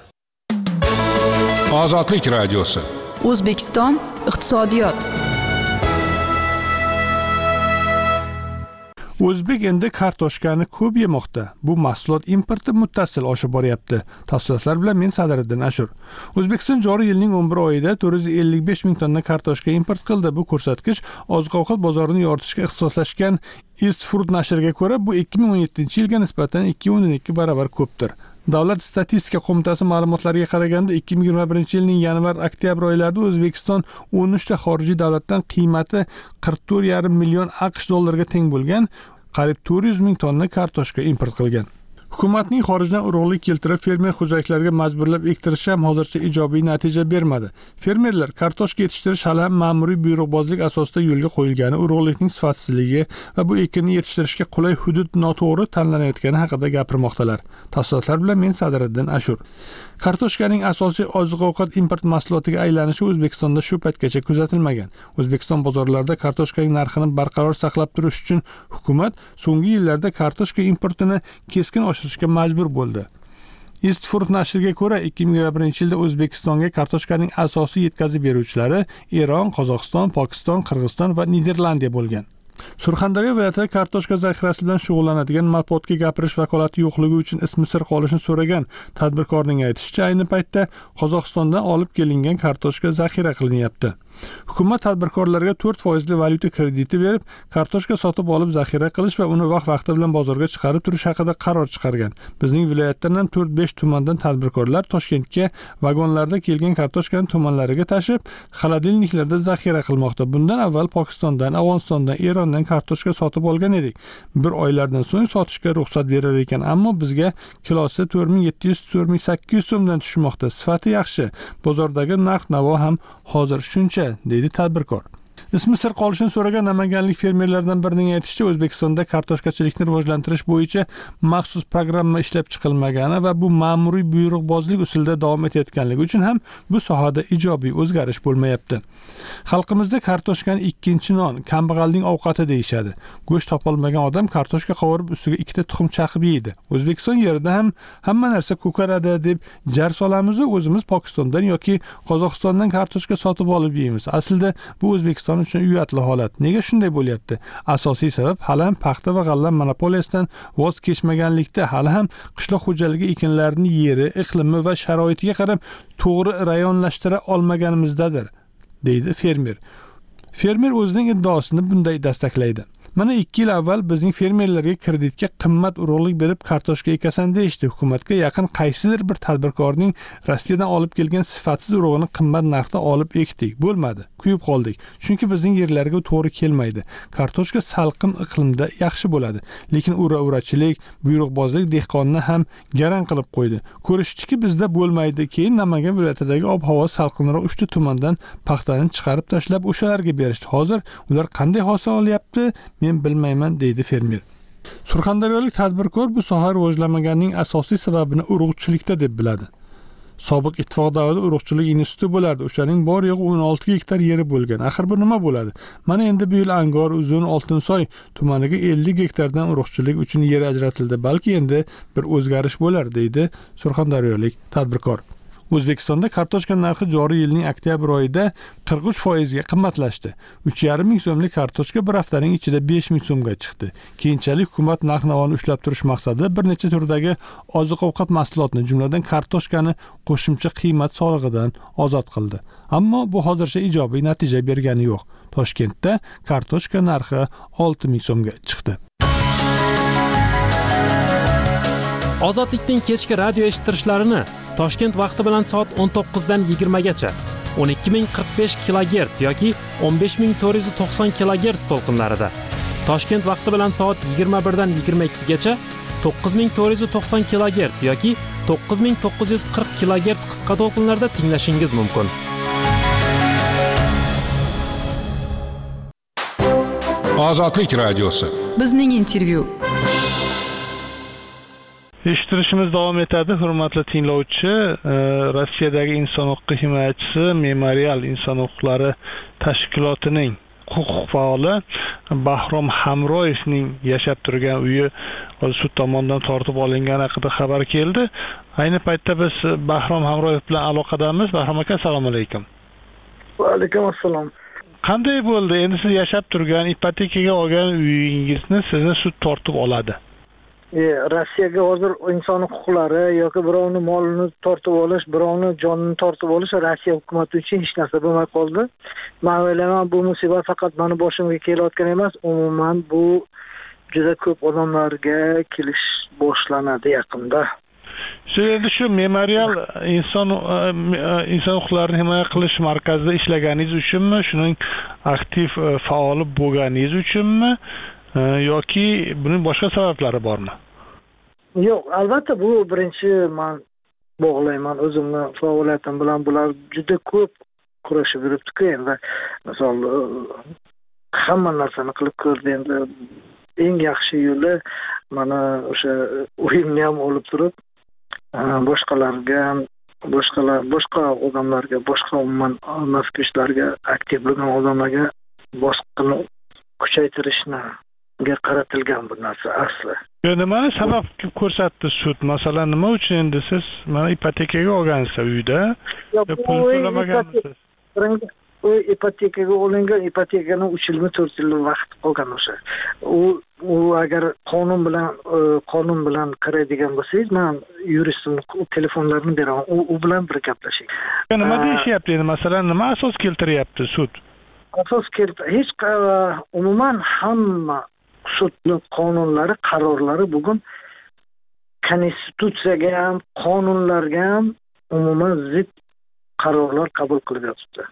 [SPEAKER 2] Ozodlik radiosi.
[SPEAKER 1] O'zbekiston iqtisodiyot.
[SPEAKER 9] O'zbek endi kartoshkani ko'p yemoqda. Bu mahsulot importi muttasil oshib boryapti. Tafsilotlar bilan men Sadiriddin Ashur. O'zbekiston joriy yilning o'n bir oyida to'rt yuz ellik besh ming tonna kartoshka import qildi. Bu ko'rsatkich oziq-ovqat bozorini yoritishga ixtisoslashgan East Food nashriga ko'ra, bu ikki ming o'n yettinchi yilga nisbatan ikki o'ndan ikki barobar ko'pdir. Davlat statistika qo'mitasi ma'lumotlariga qaraganda ikki ming yigirma birinchi yilning yanvar-oktyabr oylarida O'zbekiston o'n uchta xorijiy davlatdan qiymati qirq to'rt yarim million AQSh dollariga teng bo'lgan qariyb to'rt yuz ming tonna kartoshka import qilgan. Hukumatning xorijdan urug'lik keltirib fermer xo'jaliklariga majburlab ektirishi ham hozircha ijobiy natija bermadi. Fermerlar kartoshka yetishtirish hali ham ma'muriy buyruqbozlik asosida yo'lga qo'yilgani, urug'likning sifatsizligi va bu ekinni yetishtirishga qulay hudud noto'g'ri tanlanayotgani haqida gapirmoqdalar. Tafsilotlar bilan men Sadiriddin Ashur. Kartoshkaning asosiy oziq-ovqat import mahsulotiga aylanishi O'zbekistonda shu paytgacha kuzatilmagan. O'zbekiston bozorlarida kartoshkaning narxini barqaror saqlab turish uchun hukumat so'nggi yillarda kartoshka importini keskin oshirishga majbur bo'ldi. Eastford nashriga ko'ra, ikki ming yigirma birinchi yilda O'zbekistonga kartoshkaning asosiy yetkazib beruvchilari Eron, Qozog'iston, Pokiston, Qirg'iziston va Niderlandiya bo'lgan. Surxondaryo viloyatida kartoshka zaxirasi bilan shug'ullanadigan matbuotga gapirish vakolati yo'qligi uchun ismi sir qolishini so'ragan tadbirkorning aytishicha, ayni paytda Qozog'istondan olib kelingan kartoshka zaxira qilinyapti. Hukumat tadbirkorlarga to'rt foizli valyuta krediti berib, kartoshka sotib olib zaxira qilish va uni vaqt-vaqti bilan bozorga chiqarib turish haqida qaror chiqargan. Bizning viloyatdan ham to'rt besh tumandan tadbirkorlar Toshkentga vagonlarda kelgan kartoshkani tumanlariga tashib, xolodilniklarda zaxira qilmoqda. Bundan avval Pokistondan, Afg'onistondan, Erondan kartoshka sotib olgan edik. Bir oylardan so'ng sotishga ruxsat berar ekan, ammo bizga kilosi to'rt ming yetti yuz to'rt ming sakkiz yuz so'mdan tushmoqda. Sifati yaxshi. Bozordagi narx-navo ham hozir shuncha, deydi tadbirkor. Ismi sir qolishini so'ragan namanganlik fermerlardan birining aytishicha, O'zbekistonda kartoshkachilikni rivojlantirish bo'yicha maxsus programma ishlab chiqilmagani va bu ma'muriy buyruqbozlik usulida davom etayotganligi uchun ham bu sohada ijobiy o'zgarish bo'lmayapti. Xalqimizda kartoshkani ikkinchi non, kambag'alning ovqati deyishadi. Go'sht topolmagan odam kartoshka qovurib ustiga ikkita tuxum chaqib yeydi. O'zbekiston yerida ham hamma narsa ko'karadi deb jar solamiz, o'zimiz Pokistondan yoki Qozog'istondan kartoshka sotib olib yeymiz. Aslida bu O'zbekiston uchun uyatli holat. Nega shunday bo'lyapti? Asosiy sabab hali ham paxta va g'alla monopoliyasidan voz kechmaganlikda, hali ham qishloq xo'jaligi ekinlarining yeri, iqlimi va sharoitiga qarab to'g'ri rayonlashtira olmaganimizdadir, deydi fermer. Fermer o'zining iddaosini bunday dastaklaydi. Mana ikki yil avval bizning fermerlarga kreditga qimmat urug'lik berib kartoshka ekasan deyishdi. Hukumatga yaqin qaysidir bir tadbirkorning Rossiyadan olib kelgan sifatsiz urug'ini qimmat narxda olib ekdik. Bo'lmadi. Kuyib qoldik. Chunki bizning yerlarga to'g'ri kelmaydi. Kartoshka salqin iqlimda yaxshi bo'ladi, lekin ura-urachilik, buyruqbozlik dehqonni ham garang qilib qo'ydi. Ko'rishdiki, bizda bo'lmaydi. Keyin Namangan viloyatidagi ob-havo salqinroq uchta tumandan paxtani chiqarib tashlab o'shalarga berishdi. Hozir ular qanday hosil olyapti? Men bilmayman, deydi fermer. Surxondaryolik tadbirkor bu soha rivojlanmaganining asosiy sababini urug'chilikda deb biladi. Sobiq ittifoq davrida urug'chilik instituti bo'lardi. O'shaning bor yo'g'i o'n olti gektar yeri bo'lgan. Axir bu nima bo'ladi? Mana endi bu yil Angor, Uzun, Oltinsoy tumaniga ellik gektardan urug'chilik uchun yer ajratildi. Balki endi bir o'zgarish bo'lar, deydi surxondaryolik tadbirkor. O'zbekistonda kartoshka narxi joriy yilning oktyabr oyida qirq uch foizga qimmatlashdi. uch yarim ming so'mlik kartoshka bir haftaning ichida besh ming so'mga chiqdi. Keyinchalik hukumat narx-navoni ushlab turish maqsadida bir necha turdagi oziq-ovqat mahsulotini, jumladan kartoshkani qo'shimcha qiymat solig'idan ozod qildi. Ammo bu hozircha ijobiy natija bergani yo'q. Toshkentda kartoshka narxi olti ming so'mga chiqdi.
[SPEAKER 10] Ozodlikning kechki radio eshittirishlarini Toshkent vaqti bilan soat o'n to'qqiz dan yigirma gacha o'n ikki ming qirq besh kilogerts yoki o'n besh ming to'rt yuz to'qson kilogerts to'lqinlarida, Toshkent vaqti bilan soat yigirma bir dan yigirma ikki gacha to'qqiz ming to'rt yuz to'qson kilogerts yoki to'qqiz ming to'qqiz yuz qirq kilogerts qisqa to'lqinlarda tinglashingiz mumkin.
[SPEAKER 2] Ozodlik radiosi.
[SPEAKER 1] Bizning intervyu.
[SPEAKER 9] Eshittirishimiz davom etadi, hurmatli tinglovchi. Rossiyadagi inson huquqi himoyachisi, Memorial inson huquqlari tashkilotining huquq faoli Bahrom Hamroyevning yashab turgan uyi sud tomonidan tortib olingani haqida xabar keldi. Ayni paytda biz Bahrom Hamroyev bilan aloqadamiz. Bahrom aka, assalomu alaykum.
[SPEAKER 11] Va alaykum assalom.
[SPEAKER 9] Qanday bo'ldi? Endi siz yashab turgan, ipotekaga olgan uyingizni sizni sud tortib oladi.
[SPEAKER 11] Rossiyaga hozir inson huquqlari yoki birovni molini tortib olish, birovni jonini tortib olish Rossiya hukumati uchun hech narsa bo'lmay qoldi. Men o'ylayman, bu musibat faqat meni boshimga kelayotgan emas, umuman bu juda ko'p odamlarga kelish boshlanadi yaqinda.
[SPEAKER 9] Siz endi shu Memorial inson inson huquqlarini himoya qilish markazida ishlaganingiz uchunmi, shuning aktiv faoli bo'lganingiz uchunmi yoki buning boshqa sabablari bormi?
[SPEAKER 11] yo'q, albatta bu birinchi man bog'layman o'zimni faoliyatim bilan. Bular juda ko'p kurashib yuribdi-ku endi. Misol hamma narsani qilib ko'rdi. Endi eng yaxshi yo'li mana o'sha o'yinni ham olib turib boshqalarga boshqalar boshqa odamlarga, boshqa umuman maskuchlarga, aktiv bo'lgan odamlarga boshqani kuchaytirishni ga qaratilgan bu narsa asli.
[SPEAKER 9] Nimani sabab ko'rsatdi sud? Masalan, nima uchun endi siz mana ipotekaga olgansiz uyda? Pul to'lamagansiz. U ipotekaga olingan, ipotekaning uch yil to'rt yil vaqt qolgan o'sha. U u agar qonun bilan qonun bilan qaraydigan bo'lsangiz, men yuristimning telefonlarini beraman. U bilan bir gaplashing. Nima deyishyapti endi? Masalan, nima asos keltiryapti sud?
[SPEAKER 11] Asos keltir hech umuman hamma sudning qonunlari, qarorlari bugun konstitutsiyaga ham, qonunlarga ham umuman zid qarorlar qabul qilib yotibdi.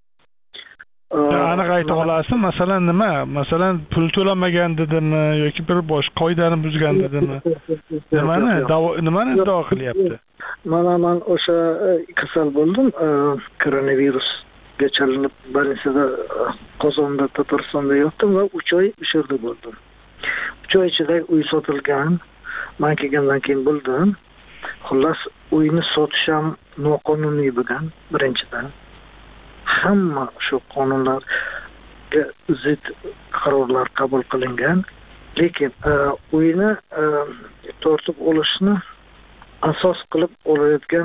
[SPEAKER 9] Aniq ayta olasiz, masalan nima? Masalan, pul to'lamagan dedimi yoki bir boshqa qoidani buzgan dedimi? Nimani nimani iddao qilyapti?
[SPEAKER 11] Mana men o'sha kasal bo'ldim, koronavirusga chalinib больницада Qozonda, Tataristonda yotdim va uch oy o'sha yerda bo'ldim. uch oy ichida uy sotilgan. Men kelgandan keyin bildim. Xullas, uyni sotish ham noqonuniy bo'lgan birinchidan. Hamma shu qonunlarga zid qarorlar qabul qilingan. Lekin uyni tortib olishni asos qilib olayotgan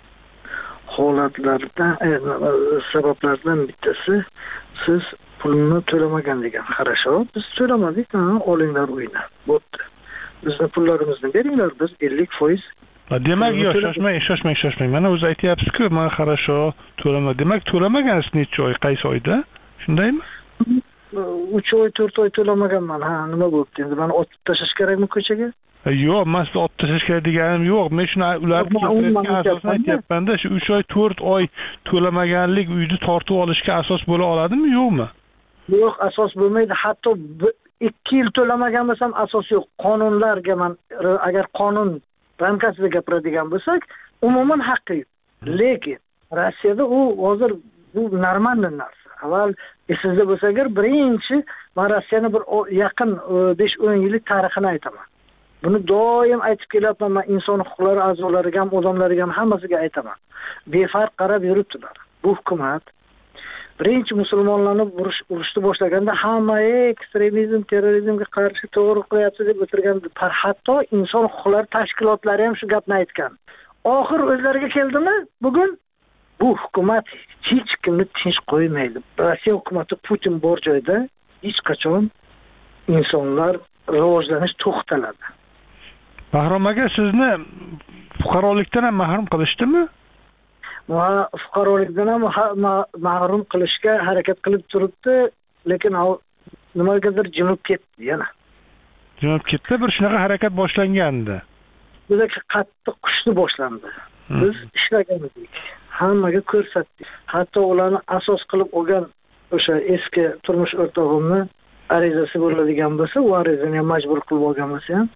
[SPEAKER 11] holatlardan, sabablardan bittasi siz pulni to'lamagan degan. Qarasho, biz to'lamadik, olinglar uyni. Bo'pti. Bizni pullarimizni beringlar, biz ellik foiz.
[SPEAKER 9] Demak, yo'q, shoshmang, shoshmang, shoshmang. Mana o'zi aytyapsiz-ku, men qarasho, to'lama. Demak, to'lamagansiz necha oy, qaysi oyda? Shundaymi?
[SPEAKER 11] uch oy, to'rt oy to'lamaganman. Ha, nima bo'libdi? Endi meni otib tashlash kerakmi ko'chaga?
[SPEAKER 9] Yo'q, men sizni otib tashlash kerak deganim yo'q. Men shuni ularga keltirayotgan asosni aytyapman-da, shu uch oy, to'rt oy to'lamaganlik uyni tortib olishga asos bo'la oladimi, yo'qmi?
[SPEAKER 11] Yo'q, asos bo'lmaydi. Hatto ikki yil to'lamagan bo'lsam asos yo'q. Qonunlarga men agar qonun ramkasida gapiradigan bo'lsak, umuman haqqi yo'q. Lekin Rossiyada u hozir bu normal narsa. Avval esingizda bo'lsa agar birinchi men Rossiyani bir yaqin besh o'n yillik tarixini aytaman. Buni doim aytib kelyapman, men inson huquqlari a'zolariga ham, odamlarga ham hammasiga aytaman. Befarq qarab yuribdilar. Bu hukumat birinchi musulmonlarni urushni boshlaganda hamma ekstremizm, terrorizmga qarshi to'g'ri qilyapti deb o'tirganda, hatto inson huquqlari tashkilotlari ham shu gapni aytgan. Oxir o'zlariga keldimi? Bugun bu hukumat hech kimni tinch qo'ymaydi. Rossiya hukumati Putin bor joyda hech qachon insonlar rivojlanish to'xtaladi.
[SPEAKER 9] Bahrom aka, sizni fuqarolikdan ham mahrum qilishdimi?
[SPEAKER 11] Va fuqarolikdan ham mahrum qilishga harakat qilib turibdi, lekin nimagadir jimib ketdi yana.
[SPEAKER 9] Jimib ketdi, bir shunaqa harakat boshlangandi.
[SPEAKER 11] Juda qattiq qushni boshlandi. Biz ishlagan edik. Hammaga ko'rsatdik. Hatto ularni asos qilib olgan o'sha eski turmush o'rtog'imni arizasi bo'ladigan bo'lsa, u arizani ham majbur qilib olgan bo'lsa ham,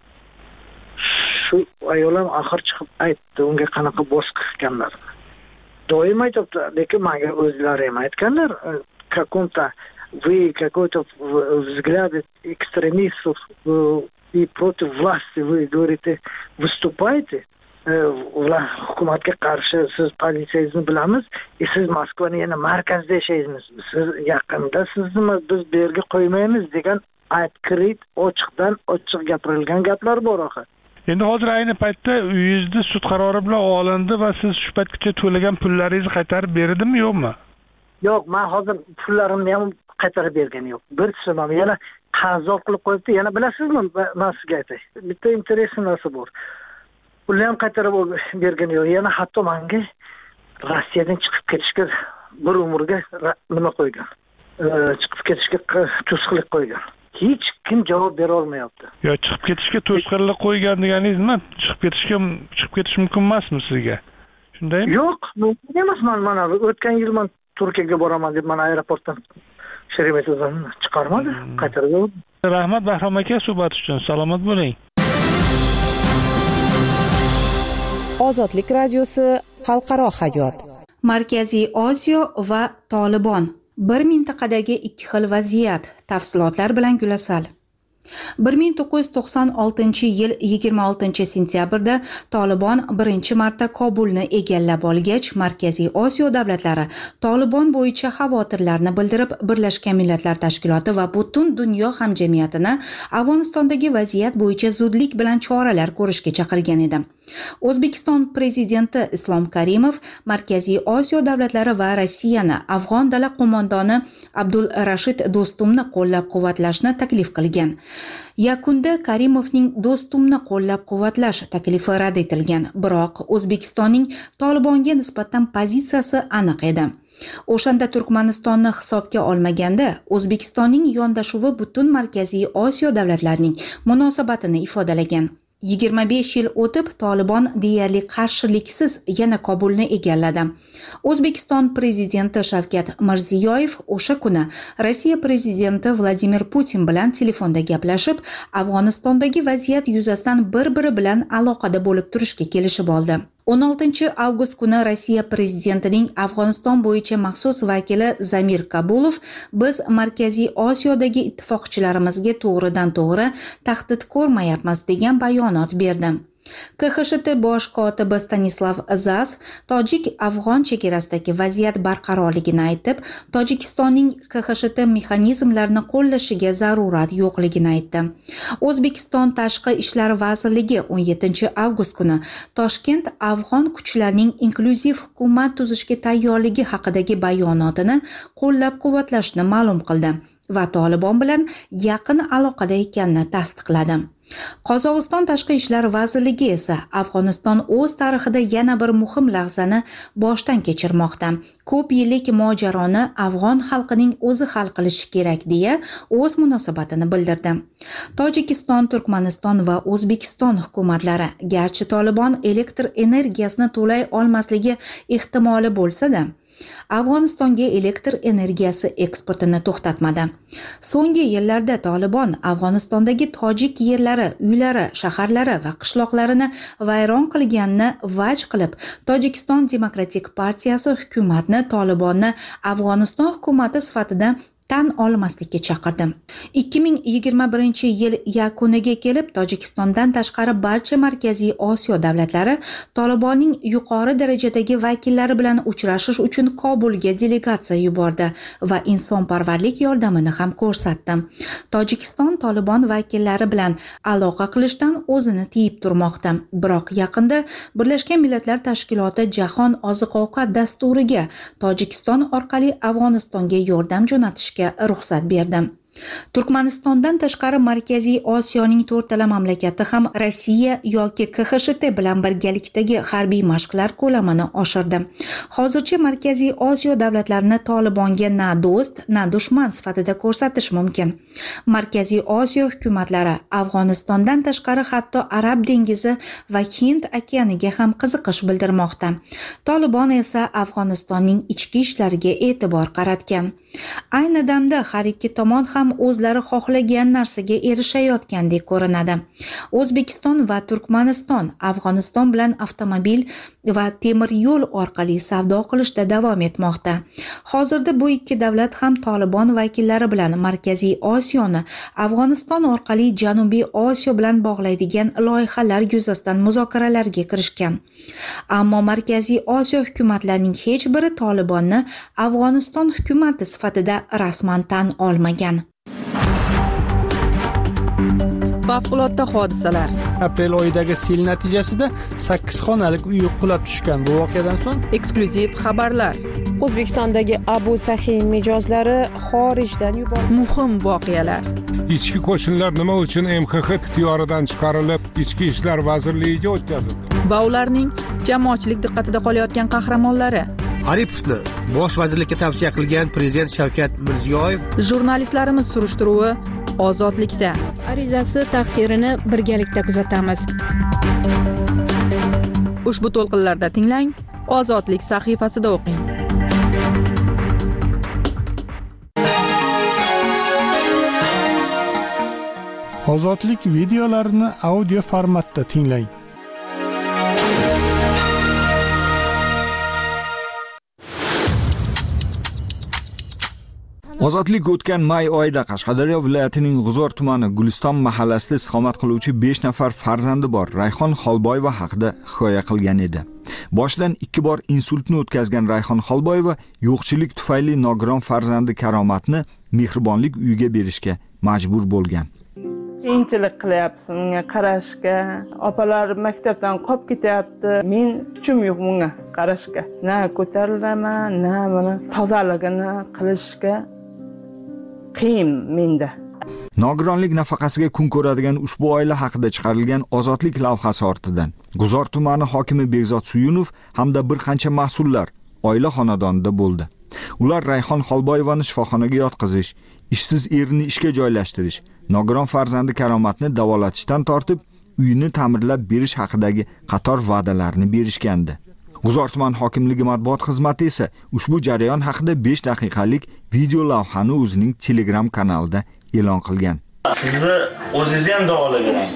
[SPEAKER 11] shu ayol ham axir chiqib aytdi, unga qanaqa bosqi ekanlar. Doim aytibdi, lekin menga o'zlari ham aytganlar, каком-то вы какой-то взгляд экстремистов и против власти вы говорите, выступаете, hukumatga qarshi siz politsiyangizni bilamiz, e siz Moskvaning yana markazida yashaysiz. Siz yaqinda sizni biz bu yerga qo'ymaymiz degan открыт, ochiqdan ochiq gapirilgan gaplar bor axir.
[SPEAKER 9] Endi hozir ayni paytda uyingizni sud qarori bilan olindi va siz shu paytgacha to'lagan pullaringizni qaytarib berdimi, yo'qmi?
[SPEAKER 11] Yo'q, men hozir pullarimni ham qaytarib bergan yo'q. Bir so'm yana qazo qilib qo'yibdi. Yana bilasizmi, men sizga aytay. Bitta interesli narsa bor. Pulni ham qaytarib bergan yo'q. Yana hatto menga Rossiyadan chiqib ketishga bir umrga nima qo'ygan. Chiqib ketishga to'sqinlik qo'ygan. Hech kim javob bera olmayapti.
[SPEAKER 9] Yo, chiqib ketishga to'sqinlik qo'ygan deganingiz nima? Chiqib ketishga chiqib ketish mumkin emasmi sizga? Shundaymi?
[SPEAKER 11] Yo'q, mumkin emas. Men mana o'tgan yil men Turkiyaga boraman deb men aeroportdan Sheremetyevodan chiqarmadi, qaytarib.
[SPEAKER 9] Rahmat Bahrom aka, suhbat uchun. Salomat bo'ling.
[SPEAKER 12] Ozodlik radiosi xalqaro hayot.
[SPEAKER 7] Markaziy Osiyo va Tolibon. Bir mintaqadagi ikki xil vaziyat. Tafsilotlar bilan Gulasal. bir ming to'qqiz yuz to'qson oltinchi yil yigirma oltinchi sentyabrda Tolibon birinchi marta Kobulni egallab olgach, Markaziy Osiyo davlatlari Tolibon bo'yicha xavotirlarni bildirib, Birlashgan Millatlar Tashkiloti va butun dunyo hamjamiyatini Afg'onistondagi vaziyat bo'yicha zudlik bilan choralar ko'rishga chaqirgan edi. O'zbekiston prezidenti Islom Karimov Markaziy Osiyo davlatlari va Rossiyani Afg'on dala qo'mondoni Abdul Rashid Do'stumni qo'llab-quvvatlashni taklif qilgan. Yakunda Karimovning Do'stumni qo'llab-quvvatlash taklifi rad etilgan, biroq O'zbekistonning Tolibonga nisbatan pozitsiyasi aniq edi. O'shanda Turkmanistonni hisobga olmaganda, O'zbekistonning yondashuvi butun Markaziy Osiyo davlatlarining munosabatini ifodalagan. yigirma besh yil o'tib Tolibon deyarli qarshiliksiz yana Kobulni egalladi. O'zbekiston prezidenti Shavkat Mirziyoyev o'sha kuni Rossiya prezidenti Vladimir Putin bilan telefonda gaplashib, Afg'onistondagi vaziyat yuzasidan bir-biri bilan aloqada bo'lib turishga kelishib oldi. o'n oltinchi avgust kuni Rossiya prezidentining Afg'oniston bo'yicha maxsus vakili Zamir Kabulov biz Markaziy Osiyodagi ittifoqchilarimizga to'g'ridan-to'g'ri tahdid ko'rmayapmiz degan bayonot berdi. K X S T bosh kotibi Stanislav Zas tojik-afg'on chegarasidagi vaziyat barqarorligini aytib, Tojikistonning K X S T mexanizmlarini qo'llashiga zarurat yo'qligini aytdi. O'zbekiston Tashqi ishlar vazirligi o'n yettinchi avgust kuni Toshkent afg'on kuchlarining inklyuziv hukumat tuzishga tayyorligi haqidagi bayonotini qo'llab-quvvatlashni ma'lum qildi va Tolibon bilan yaqin aloqada ekanini tasdiqladi. Qozog'iston Tashqi ishlar vazirligi esa Afg'oniston o'z tarixida yana bir muhim lahzani boshdan kechirmoqda. Ko'p yillik mojaroni afg'on xalqining o'zi hal qilishi kerak deya o'z munosabatini bildirdi. Tojikiston, Turkmaniston va O'zbekiston hukumatlari garchi Tolibon elektr energiyasini to'lay olmasligi ehtimoli bo'lsa-da, Afg'onistonga elektr energiyasi eksportini to'xtatmadi. So'nggi yillarda Tolibon Afg'onistondagi tojik yerlari, uylari, shaharlari va qishloqlarini vayron qilganini vaj qilib, Tojikiston Demokratik partiyasi hukumatni Tolibonni Afg'oniston hukumati sifatida tan olmaslikka chaqirdi. ikki ming yigirma birinchi yil yakuniga kelib, Tojikistondan tashqari barcha Markaziy Osiyo davlatlari Tolibonning yuqori darajadagi vakillari bilan uchrashish uchun Kobulga delegatsiya yubordi va insonparvarlik yordamini ham ko'rsatdi. Tojikiston Tolibon vakillari bilan aloqa qilishdan o'zini tiyib turmoqda. Biroq yaqinda Birlashgan Millatlar Tashkiloti Jahon oziq-ovqat dasturiga Tojikiston orqali Afg'onistonga yordam jo'natishga ruxsat berdi. Turkmanistondan tashqari Markaziy Osiyoning to'rttala mamlakati ham Rossiya yoki K X S T bilan birgalikdagi harbiy mashqlar ko'lamini oshirdi. Hozircha Markaziy Osiyo davlatlarini Tolibonga na do'st, na dushman sifatida ko'rsatish mumkin. Markaziy Osiyo hukumatlari Afg'onistondan tashqari hatto Arab dengizi va Hind okeaniga ham qiziqish bildirmoqda. Tolibon esa Afg'onistonning ichki ishlariga e'tibor qaratgan. Ayni damda har ikki tomon ham o'zlari xohlagan narsaga erishayotgandek ko'rinadi. O'zbekiston va Turkmaniston Afg'oniston bilan avtomobil va temir yo'l orqali savdo qilishda davom etmoqda. Hozirda bu ikki davlat ham Tolibon vakillari bilan Markaziy Osiyoni Afg'oniston orqali Janubiy Osiyo bilan bog'laydigan loyihalar yuzasidan muzokaralarga kirishgan. Ammo Markaziy Osiyo hukumatlarining hech biri Tolibonni Afg'oniston hukumati sifatida rasman tan olmagan.
[SPEAKER 1] Favqulodda hodisalar.
[SPEAKER 9] Aprel oyidagi sel natijasida sakkiz xonalik uy qulab tushgan. Bu voqeadan so'ng
[SPEAKER 1] eksklyuziv xabarlar.
[SPEAKER 12] O'zbekistondagi Abu Sahin mijozlari xorijdan yuborildi.
[SPEAKER 1] Muhim voqealar.
[SPEAKER 2] Ichki qo'shinlar nima uchun M X X ixtiyoridan chiqarilib, Ichki ishlar vazirligiga o'tkazildi?
[SPEAKER 1] Va ularning jamoatchilik diqqatida qolayotgan qahramonlari.
[SPEAKER 8] Aripovni bosh vazirlikka tavsiya qilgan prezident Shavkat Mirziyoyev.
[SPEAKER 1] Jurnalistlarimiz surishtiruvi Ozodlikda.
[SPEAKER 6] Arizasi taqdirini birgalikda kuzatamiz.
[SPEAKER 1] Ushbu to'lqinlarda tinglang, Ozodlik sahifasida o'qing.
[SPEAKER 9] Ozodlik videolarini audio formatda tinglang.
[SPEAKER 3] Ozodlik o'tgan may oyida Qashqadaryo viloyatining G'uzor tumani Guliston mahallasida istiqomat qiluvchi besh nafar farzandi bor Rayhon Xolboyeva haqida hikoya qilgan edi. Boshidan ikki bor insultni o'tkazgan Rayhon Xolboyeva yo'qchilik tufayli nogiron farzandi Karomatni mehribonlik uyiga berishga majbur bo'lgan.
[SPEAKER 13] Qiyinchilik qilyapsiz unga qarashga. Opalar maktabdan qolib ketyapti. Men kuchim yo'q bunga qarashga. Na ko'tarilaman, na buni tozaligini qilishga qiyin menda.
[SPEAKER 3] Nogironlik nafaqasiga kun ko'radigan ushbu oila haqida chiqarilgan ozodlik lavhasi ortidan G'uzor tumani hokimi Begzod Suyunov hamda bir qancha mas'ullar oila xonadonida bo'ldi. Ular Rayhon Xolboyevani shifoxonaga yotqizish, ishsiz erini ishga joylashtirish, nogiron farzandi Karomatni davolatishdan tortib, uyini ta'mirlab berish haqidagi qator va'dalarni berishgandi. G'uzor tuman hokimligi matbuot xizmati esa ushbu jarayon haqida besh daqiqalik video lavhani o'zining Telegram kanalida e'lon qilgan.
[SPEAKER 14] Sizni o'zingizni ham davolagan.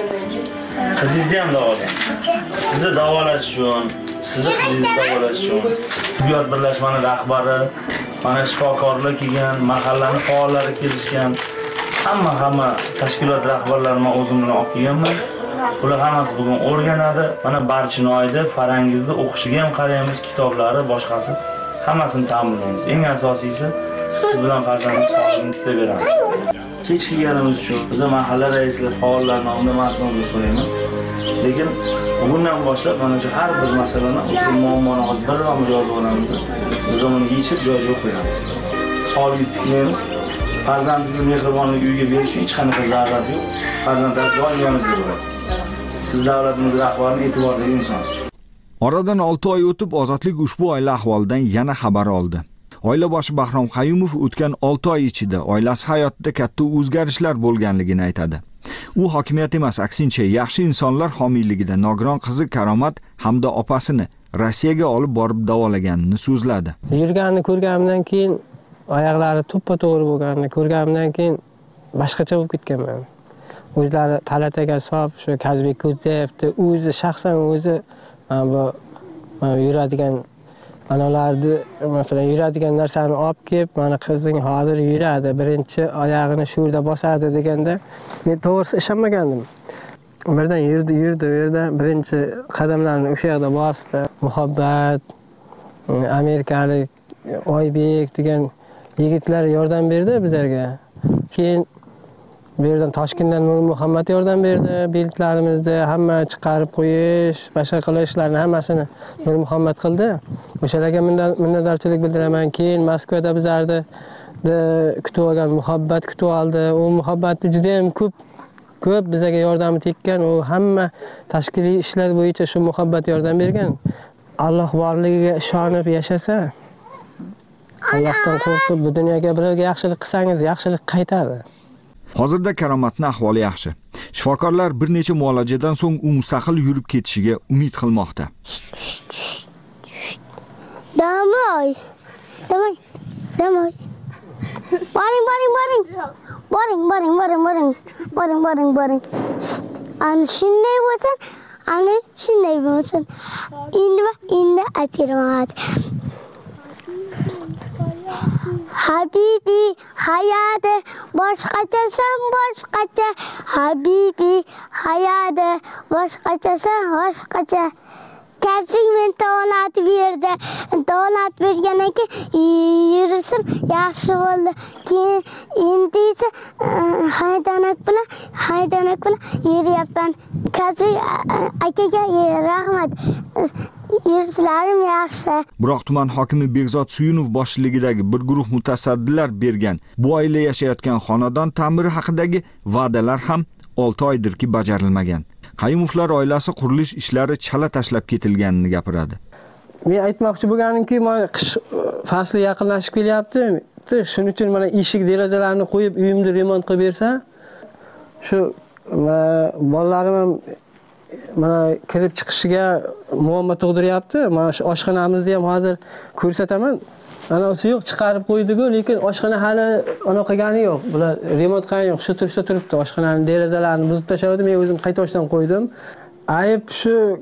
[SPEAKER 14] Qizingizni ham davolagan. Sizni davolash uchun, sizni qizingizni davolash uchun tibbiyot birlashmasi rahbari, mana shifokorlar kelgan, mahallani faollari kelishgan, hamma hamma tashkilot rahbarlarini men o'zim bilan olib kelganman. Ular hammasi bugun o'rganadi. Mana Barchinoyda Farangizni o'qishiga ham qaraymiz, kitoblari, boshqasi hammasini ta'minlaymiz. Eng asosiysi siz bilan farzandingiz sog'lig'ini tiklab beramiz. Kech kelganimiz uchun biz mahalla raislar, faollar nomidan ma'zur so'rayman. Lekin bugundan boshlab mana shu har bir masalani, muammoni hozir bir ramz yozib olamiz. Biz uni yechib joy-joy qo'yamiz. Sog'lig'ingizni tiklaymiz. Farzandingizni mehribonlik uyiga berish uchun hech qanaqa zarurat yo'q. Farzandlar doim yoningizda bo'ladi. Siz davlatimiz rahbarining e'tiboridagi insonsiz.
[SPEAKER 3] Oradan olti oy o'tib ozodlik ushbu oila ahvolidan yana xabar oldi. Oila boshi Bahrom Qayumov o'tgan olti oy ichida oilasi hayotida katta o'zgarishlar bo'lganligini aytadi. U hokimiyat emas, aksincha yaxshi insonlar homiyligida nogiron qizi Karomat hamda opasini Rossiyaga olib borib davolaganini so'zladi.
[SPEAKER 15] Yurganini ko'rganimdan keyin oyoqlari to'ppa-to'g'ri bo'lganini ko'rganimdan keyin boshqacha bo'lib ketganman. O'zlari palataga solib, shu Kazbek Ko'zayevni o'zi shaxsan o'zi mana bu yuradigan analarni masalan yuradigan narsani olib kelib, mana qizing hozir yuradi, birinchi oyog'ini shu yerda bosadi deganda men to'g'risi ishonmagandim. Birdan yurdi, yurdi, u yerda birinchi qadamlarni o'sha yerda bosdi. Muhabbat, amerikalik Oybek degan yigitlar yordam berdi bizlarga. Keyin bu yerdan Toshkentdan Nur Muhammad yordam berdi. Beltlarimizni hamma chiqarib qo'yish, boshqa qilishlarni hammasini Nur Muhammad qildi. O'shalarga minnatdorchilik bildiraman. Keyin Moskvada bizlarni kutib olgan Muhabbat kutib oldi. U Muhabbatni juda ham ko'p ko'p bizga yordami tekkan. U hamma tashkiliy ishlar bo'yicha shu Muhabbat yordam bergan. Alloh borligiga ishonib yashasa, Allohdan qo'rqib bu dunyoga birovga yaxshilik qilsangiz, yaxshilik qaytadi.
[SPEAKER 3] Hozirda Karomatning ahvoli yaxshi. Shifokorlar bir necha muolajadan so'ng u mustaqil yurib ketishiga umid qilmoqda.
[SPEAKER 16] Damoy. Damoy. Damoy. Boring, boring, boring. Boring, boring, boring, boring. Boring, boring, boring. Ana shunday bo'lsin, ana shunday bo'lsin. Endi va endi aytiraman. Habibi hayada boshqachasan boshqacha. Habibi hayada boshqachasan boshqacha. Kasbing men davlat berdi. Davlat bergandan keyin yurishim yaxshi bo'ldi. Keyin endi esa haydanak bilan haydanak bilan yuryapman. Kasbing akaga rahmat. Yurishlarim yaxshi.
[SPEAKER 3] Biroq tuman hokimi Begzod Suyunov boshchiligidagi bir guruh mutasaddilar bergan bu oila yashayotgan xonadon ta'miri haqidagi va'dalar ham olti oydirki bajarilmagan. Qayumovlar oilasi qurilish ishlari chala tashlab ketilganini gapiradi.
[SPEAKER 15] Men aytmoqchi bo'lganimki, mana qish fasli yaqinlashib kelyapti. Shuning uchun mana eshik derazalarni qo'yib, uyimni remont qilib bersa, shu bolalarim ham mana kirib chiqishiga muammo tug'diryapti. Mana shu oshxonamizni ham hozir ko'rsataman. Anasi yo'q, chiqarib qo'ydi-ku, lekin oshxona hali ana qilgani yo'q. Bular remont qilgani yo'q. Shu turishda turibdi. Oshxonaning derazalarini buzib tashladim, men o'zim qayta boshdan qo'ydim. Ayb shu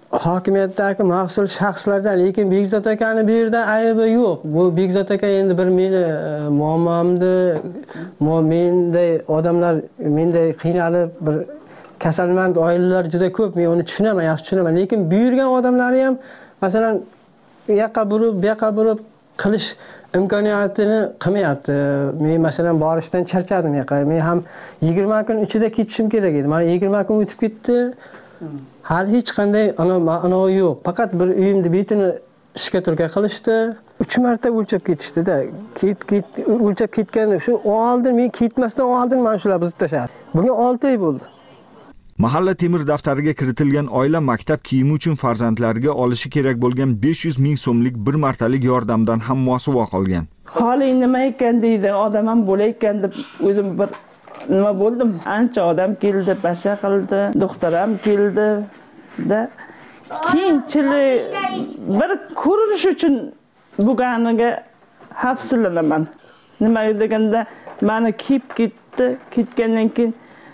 [SPEAKER 15] hokimiyatdagi mas'ul shaxslardan, lekin Bekzod akani bu yerda aybi yo'q. Bu Bekzod aka endi bir meni muammomni, menday odamlar menday qiynalib bir kasalmand oilalar juda ko'p. Men uni tushunaman, yaxshi tushunaman. Lekin bu yergan odamlari ham masalan u yoqqa burib, bu yoqqa burib qilish imkoniyatini qilmayapti. Men masalan borishdan charchadim yoqqa. Men ham yigirma kun ichida ketishim kerak edi. Mana yigirma kun o'tib ketdi. Hali hech qanday ana yo'q. Faqat bir uyimni betini ishga turga qilishdi. uch marta o'lchab ketishdi-da. Ket ket o'lchab ketganda shu oldin men ketmasdan oldin mana shular buzib tashladi. Bugun olti oy bo'ldi.
[SPEAKER 3] Mahalla temir daftariga kiritilgan oila maktab kiyimi uchun farzandlariga olishi kerak bo'lgan besh yuz ming so'mlik bir martalik yordamdan ham mosuvo qolgan.
[SPEAKER 13] Hali nima ekan deydi, odam ham bo'layotgan deb o'zim bir nima bo'ldim. Ancha odam keldi, basha qildi, doktor ham keldi da keyinchilik bir ko'rish uchun bo'lganiga hafsalanaman. Nima deganda meni kiyib ketdi, ketgandan keyin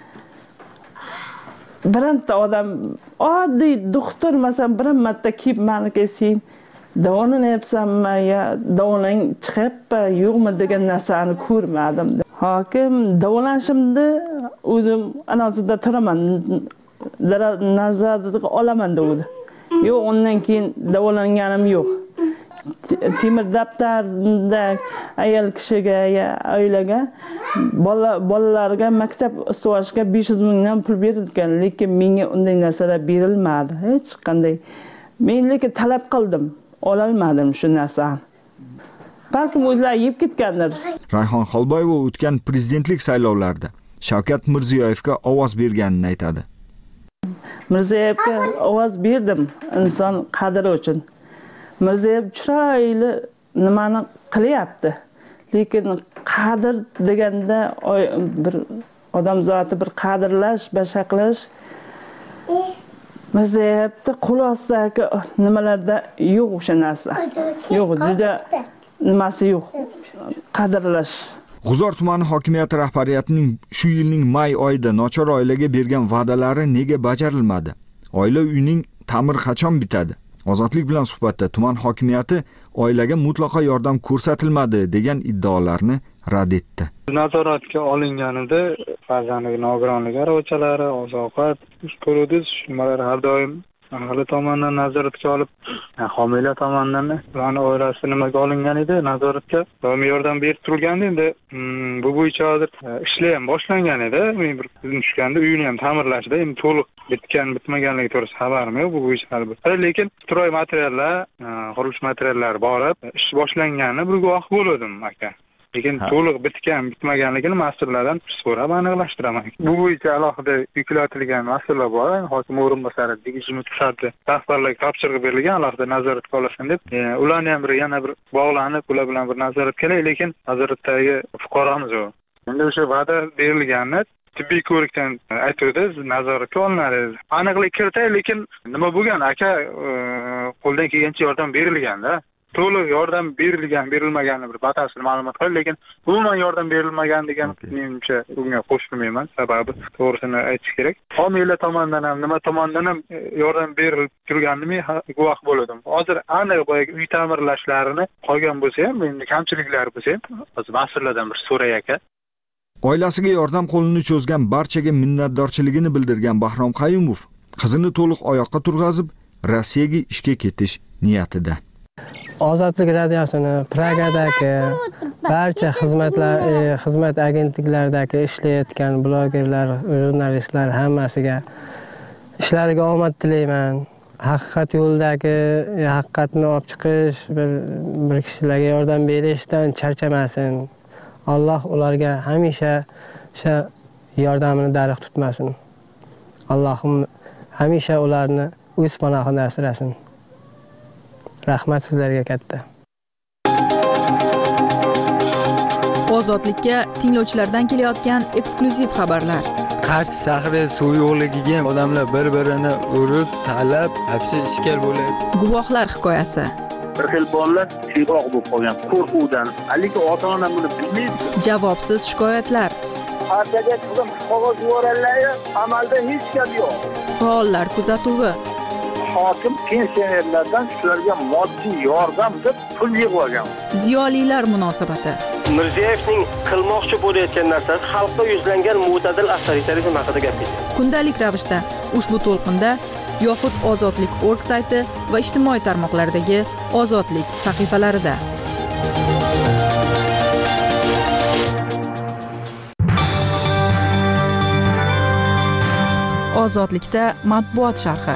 [SPEAKER 13] biranta odam oddiy doktor masalan bir marta kiyib meniga sen davolanayapsanmi yo davolang chiqyapti yo'qmi degan narsani ko'rmadim. Hokim davolanishimni o'zim anozida turaman, nazarga olaman dedi. Yo'q, undan keyin davolanganim yo'q. Temir daftarda ayol kishiga ya oilaga bolalarga maktab ustuvashiga besh yuz mingdan pul berilgan, lekin menga unday narsalar berilmadi. Hech qanday. Men lekin talab qildim, ola olmadim shu narsani. Balkim o'zlari yeb ketgandir.
[SPEAKER 3] Rayhon Xolboyeva o'tgan prezidentlik saylovlarida Shavkat Mirziyoyevga ovoz berganini aytadi.
[SPEAKER 13] Mirziyoyevga ovoz berdim inson qadri uchun. Mirziyoyev chiroyli nimani qilyapti. Lekin qadr deganda bir odam zoti bir qadrlash, bashaqlash Mirziyoyevning qo'l ostidagi nimalarda yo'q o'sha narsa. Yo'q, juda nimasi yo'q. Qadrlash.
[SPEAKER 3] G'uzor tumani hokimiyati rahbariyatining shu yilning may oyida nochor oilaga bergan va'dalari nega bajarilmadi? Oila uyining ta'miri qachon bitadi? Ozodlik bilan suhbatda tuman hokimiyati oilaga mutlaqo yordam ko'rsatilmadi degan iddaolarni rad etdi.
[SPEAKER 17] Nazoratga olinganida farzandiga nogironlik aravachalari, oziq-ovqat, ko'ruvdiz, shumalar har doim aholi tomonidan nazoratga olib, homiylar tomonidan ularning oilasi nimaga olingan edi, nazoratga doimiy yordam berib turgandi. Endi bu bo'yicha hozir ishlar ham boshlangan edi. Men bir tushganda uyini ham ta'mirlashda, endi to'liq bitgan, bitmaganligi to'g'risida xabarim yo'q bu bo'yicha albatta. Lekin stroy materiallar, qurilish materiallari borib, ish boshlangani bir guvoh bo'ldim aka. Lekin to'liq bitgan, bitmaganligini mas'ullardan so'rab aniqlashtiraman. Bu bo'yicha alohida yuklatilgan mas'ullar bor. Hokim o'rinbosari tegishli tufayli rahbarlarga topshiriq berilgan, alohida nazoratga olashin deb. Ularni ham bir yana bir bog'lanib, ular bilan bir nazorat kerak, lekin nazoratdagi fuqaromiz u. Endi o'sha va'da berilganini tibbiy ko'rikdan aytuvdi, nazoratga olinadi. Aniqlik kiritay, lekin nima bo'lgan aka, qo'ldan kelgancha yordam berilganda. To'liq yordam berilgan, berilmagani bir batafsil ma'lumot qildi, lekin umuman yordam berilmagan degan menimcha bunga qo'shilmayman. Sababi to'g'risini aytish kerak. Homiylar tomonidan ham, nima tomonidan ham yordam berilib turganini guvoh bo'ldim. Hozir aniq boyagi uy ta'mirlashlarini qolgan bo'lsa ham, endi kamchiliklari bo'lsa ham, hozir mas'ullardan bir so'ray aka.
[SPEAKER 3] Oilasiga yordam qo'lini cho'zgan barchaga minnatdorchiligini bildirgan Bahrom Qayumov qizini to'liq oyoqqa turg'azib, Rossiyaga ishga ketish niyatida.
[SPEAKER 15] Ozodlik radiosini Pragadagi barcha xizmatlar xizmat agentliklaridagi ishlayotgan blogerlar, jurnalistlar hammasiga ishlariga omad tilayman. Haqiqat yo'ldagi haqiqatni olib chiqish, bir bir kishilarga yordam berishdan charchamasin. Alloh ularga hamisha o'sha yordamini dariq tutmasin. Allohim hamisha ularni o'z panohida asrasin. Rahmat sizlarga katta.
[SPEAKER 1] Ozodlikka tinglovchilardan kelayotgan eksklyuziv xabarlar.
[SPEAKER 18] Qarshi shahri suv yo'qligiga odamlar bir-birini urib, talab, hapsi ishkal bo'ladi.
[SPEAKER 1] Guvohlar hikoyasi.
[SPEAKER 19] Bir xil bolalar tiyroq bo'lib qolgan qo'rquvdan. Lekin ota-ona buni bilmaydi.
[SPEAKER 1] Javobsiz shikoyatlar.
[SPEAKER 19] Partiyaga qizim qog'oz yuboradilar, amalda hech gap yo'q.
[SPEAKER 1] Faollar kuzatuvi.
[SPEAKER 19] hokim pensionerlardan shularga moddiy yordam deb pul yig'ib olgan.
[SPEAKER 1] Ziyolilar munosabati.
[SPEAKER 20] Mirziyoyevning qilmoqchi bo'layotgan narsasi xalqqa yuzlangan mo'tadil avtoritarizm haqida gapirdi.
[SPEAKER 1] Kundalik ravishda ushbu to'lqinda yoxud Ozodlik org sayti va ijtimoiy tarmoqlardagi Ozodlik sahifalarida. Ozodlikda matbuot sharhi.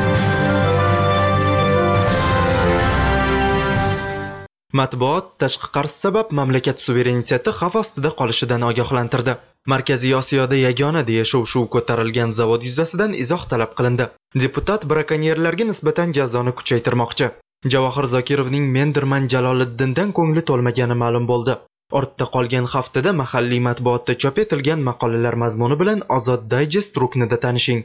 [SPEAKER 5] Matbuot tashqi qarz sabab mamlakat suvereniteti xavf ostida qolishidan ogohlantirdi. Markaziy Osiyoda yagona deya shuv-shuv ko'tarilgan zavod yuzasidan izoh talab qilindi. Deputat brakonyerlarga nisbatan jazoni kuchaytirmoqchi. Javohir Zokirovning Mendirman Jaloliddindan ko'ngli to'lmagani ma'lum bo'ldi. Ortda qolgan haftada mahalliy matbuotda chop etilgan maqolalar mazmuni bilan Ozod Digest ruknida tanishing.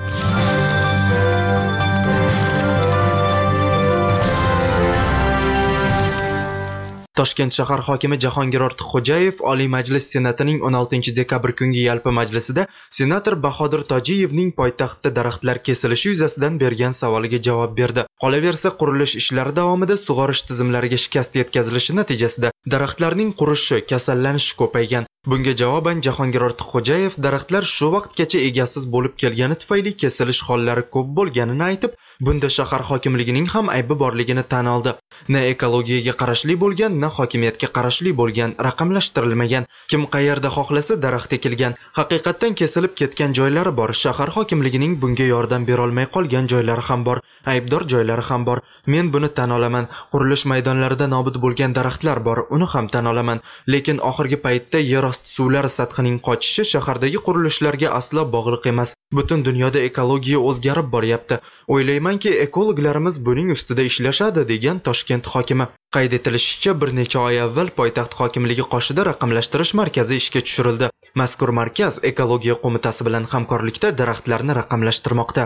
[SPEAKER 5] Toshkent shahar hokimi Jahongir Ortiqxo'jayev Oliy Majlis Senatining o'n oltinchi dekabr kungi yalpi majlisida senator Bahodir Tojiyevning poytaxtda daraxtlar kesilishi yuzasidan bergan savoliga javob berdi. Qolaversa, qurilish ishlari davomida sug'orish tizimlariga shikast yetkazilishi natijasida daraxtlarning qurishi, kasallanishi ko'paygan. Bunga javoban Jahongir Ortiqxo'jayev daraxtlar shu vaqtgacha egasiz bo'lib kelgani tufayli kesilish hollari ko'p bo'lganini aytib, bunda shahar hokimligining ham aybi borligini tan oldi. Na ekologiyaga qarashli bo'lgan, na hokimiyatga qarashli bo'lgan, raqamlashtirilmagan. Kim qayerda xohlasa daraxt ekilgan. Haqiqatdan kesilib ketgan joylari bor. Shahar hokimligining bunga yordam bera olmay qolgan joylari ham bor. Aybdor joylari ham bor. Men buni tan olaman. Qurilish maydonlarida nobud bo'lgan daraxtlar bor, uni ham tan olaman. Lekin oxirgi paytda yer osti suvlari sathining qochishi shahardagi qurilishlarga aslo bog'liq emas. Butun dunyoda ekologiya o'zgarib boryapti. O'ylaymanki, ekologlarimiz buning ustida ishlashadi, degan Toshkent hokimi. Qayd etilishicha, bir necha oy avval poytaxt hokimligi qoshida raqamlashtirish markazi ishga tushirildi. Mazkur markaz ekologiya qo'mitasi bilan hamkorlikda daraxtlarni raqamlashtirmoqda.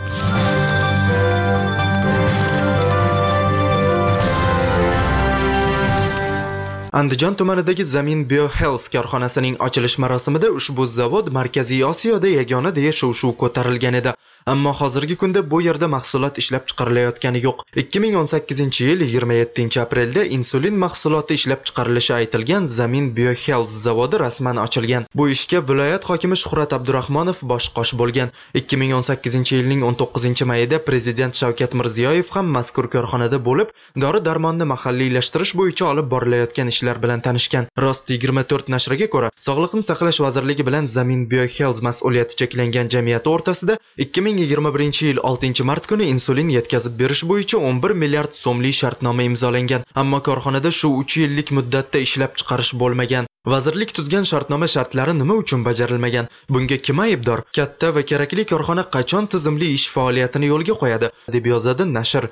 [SPEAKER 5] Andijon tumanidagi Zamin Biohealth korxonasining ochilish marosimida ushbu zavod Markaziy Osiyoda yagona deya shuv-shuv ko'tarilgan edi. Ammo hozirgi kunda bu yerda mahsulot ishlab chiqarilayotgani yo'q. ikki ming o'n sakkizinchi yil yigirma yettinchi aprelda insulin mahsuloti ishlab chiqarilishi aytilgan Zamin Biohealth zavodi rasman ochilgan. Bu ishga viloyat hokimi Shuhrat Abdurahmonov bosh-qosh bo'lgan. ikki ming o'n sakkizinchi yilning o'n to'qqizinchi mayida prezident Shavkat Mirziyoyev ham mazkur korxonada bo'lib, dori-darmonni mahalliylashtirish bo'yicha olib borilayotgan ishlar bilan tanishgan. Rost yigirma to'rt nashriga ko'ra, Sog'liqni saqlash vazirligi bilan Zamin Biohealth mas'uliyati cheklangan jamiyati o'rtasida ikki ming yigirma birinchi yil oltinchi mart kuni insulin yetkazib berish bo'yicha o'n bir milliard so'mlik shartnoma imzolangan. Ammo korxonada shu uch yillik muddatda ishlab chiqarish bo'lmagan. Vazirlik tuzgan shartnoma shartlari nima uchun bajarilmagan? Bunga kim aybdor? Katta va kerakli korxona qachon tizimli ish faoliyatini yo'lga qo'yadi, deb yozadi nashr.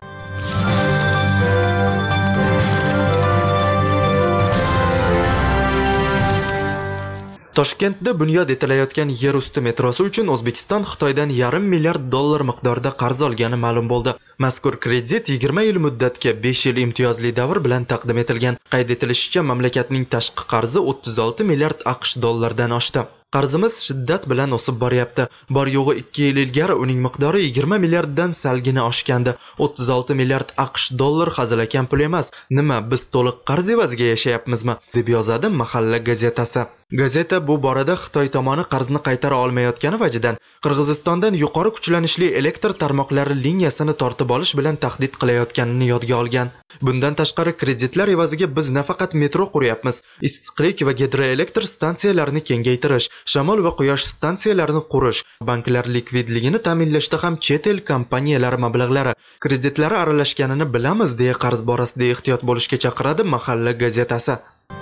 [SPEAKER 5] Toshkentda bunyod etilayotgan yer usti metrosi uchun O'zbekiston Xitoydan yarim milliard dollar miqdorida qarz olgani ma'lum bo'ldi. Mazkur kredit yigirma yil muddatga besh yil imtiyozli davr bilan taqdim etilgan. Qayd etilishicha, mamlakatning tashqi qarzi o'ttiz olti milliard AQSh dollardan oshdi. Qarzimiz shiddat bilan o'sib boryapti. Bor yo'g'i ikki yil ilgari uning miqdori yigirma milliarddan salgina oshgandi. o'ttiz olti milliard AQSh dollar hazilakam pul emas. Nima, biz to'liq qarz evaziga yashayapmizmi? deb yozadi Mahalla gazetasi. Gazeta bu borada Xitoy tomoni qarzni qaytara olmayotgani vajidan Qirg'izistondan yuqori kuchlanishli elektr tarmoqlari liniyasini tortib olish bilan tahdid qilayotganini yodga olgan. Bundan tashqari kreditlar evaziga biz nafaqat metro quryapmiz, issiqlik va gidroelektr stansiyalarini kengaytirish, shamol va quyosh stansiyalarini qurish, banklar likvidligini ta'minlashda ham chet el kompaniyalari mablag'lari, kreditlari aralashganini bilamiz, deya qarz borasida ehtiyot bo'lishga chaqiradi Mahalla gazetasi.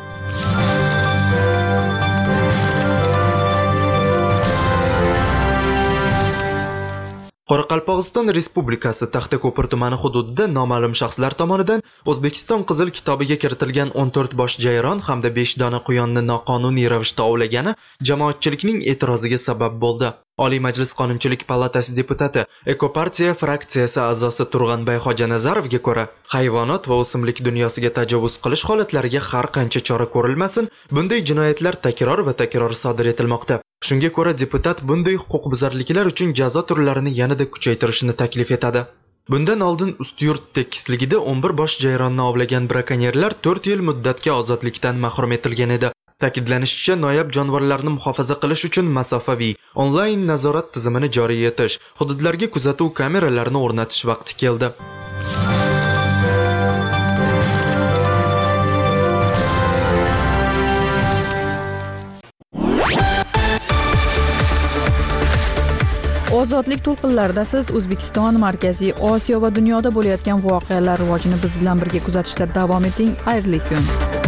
[SPEAKER 5] Qoraqalpog'iston Respublikasi Taxtako'pir tumani hududida noma'lum shaxslar tomonidan O'zbekiston Qizil kitobiga kiritilgan o'n to'rt bosh jayron hamda besh dona quyonni noqonuniy ravishda ovlagani jamoatchilikning e'tiroziga sabab bo'ldi. Oliy Majlis Qonunchilik palatasi deputati, Ekopartiya fraksiyasi a'zosi Turg'anbay Xojanazarovga ko'ra, hayvonot va o'simlik dunyosiga tajovuz qilish holatlariga har qancha chora ko'rilmasin, bunday jinoyatlar takror va takror sodir etilmoqda. Shunga ko'ra deputat bunday huquqbuzarliklar uchun jazo turlarini yanada kuchaytirishni taklif etadi. Bundan oldin Ustyurt tekisligida o'n bir bosh jayronni ovlagan brakonyerlar to'rt yil muddatga ozodlikdan mahrum etilgan edi. Ta'kidlanishicha, noyob jonivorlarni muhofaza qilish uchun masofaviy onlayn nazorat tizimini joriy etish, hududlarga kuzatuv kameralarini o'rnatish vaqti keldi.
[SPEAKER 1] Ozodlik to'lqinlarida siz O'zbekiston, Markaziy Osiyo va dunyoda bo'layotgan voqealar rivojini biz bilan birga kuzatishda davom eting. Xayrli kun.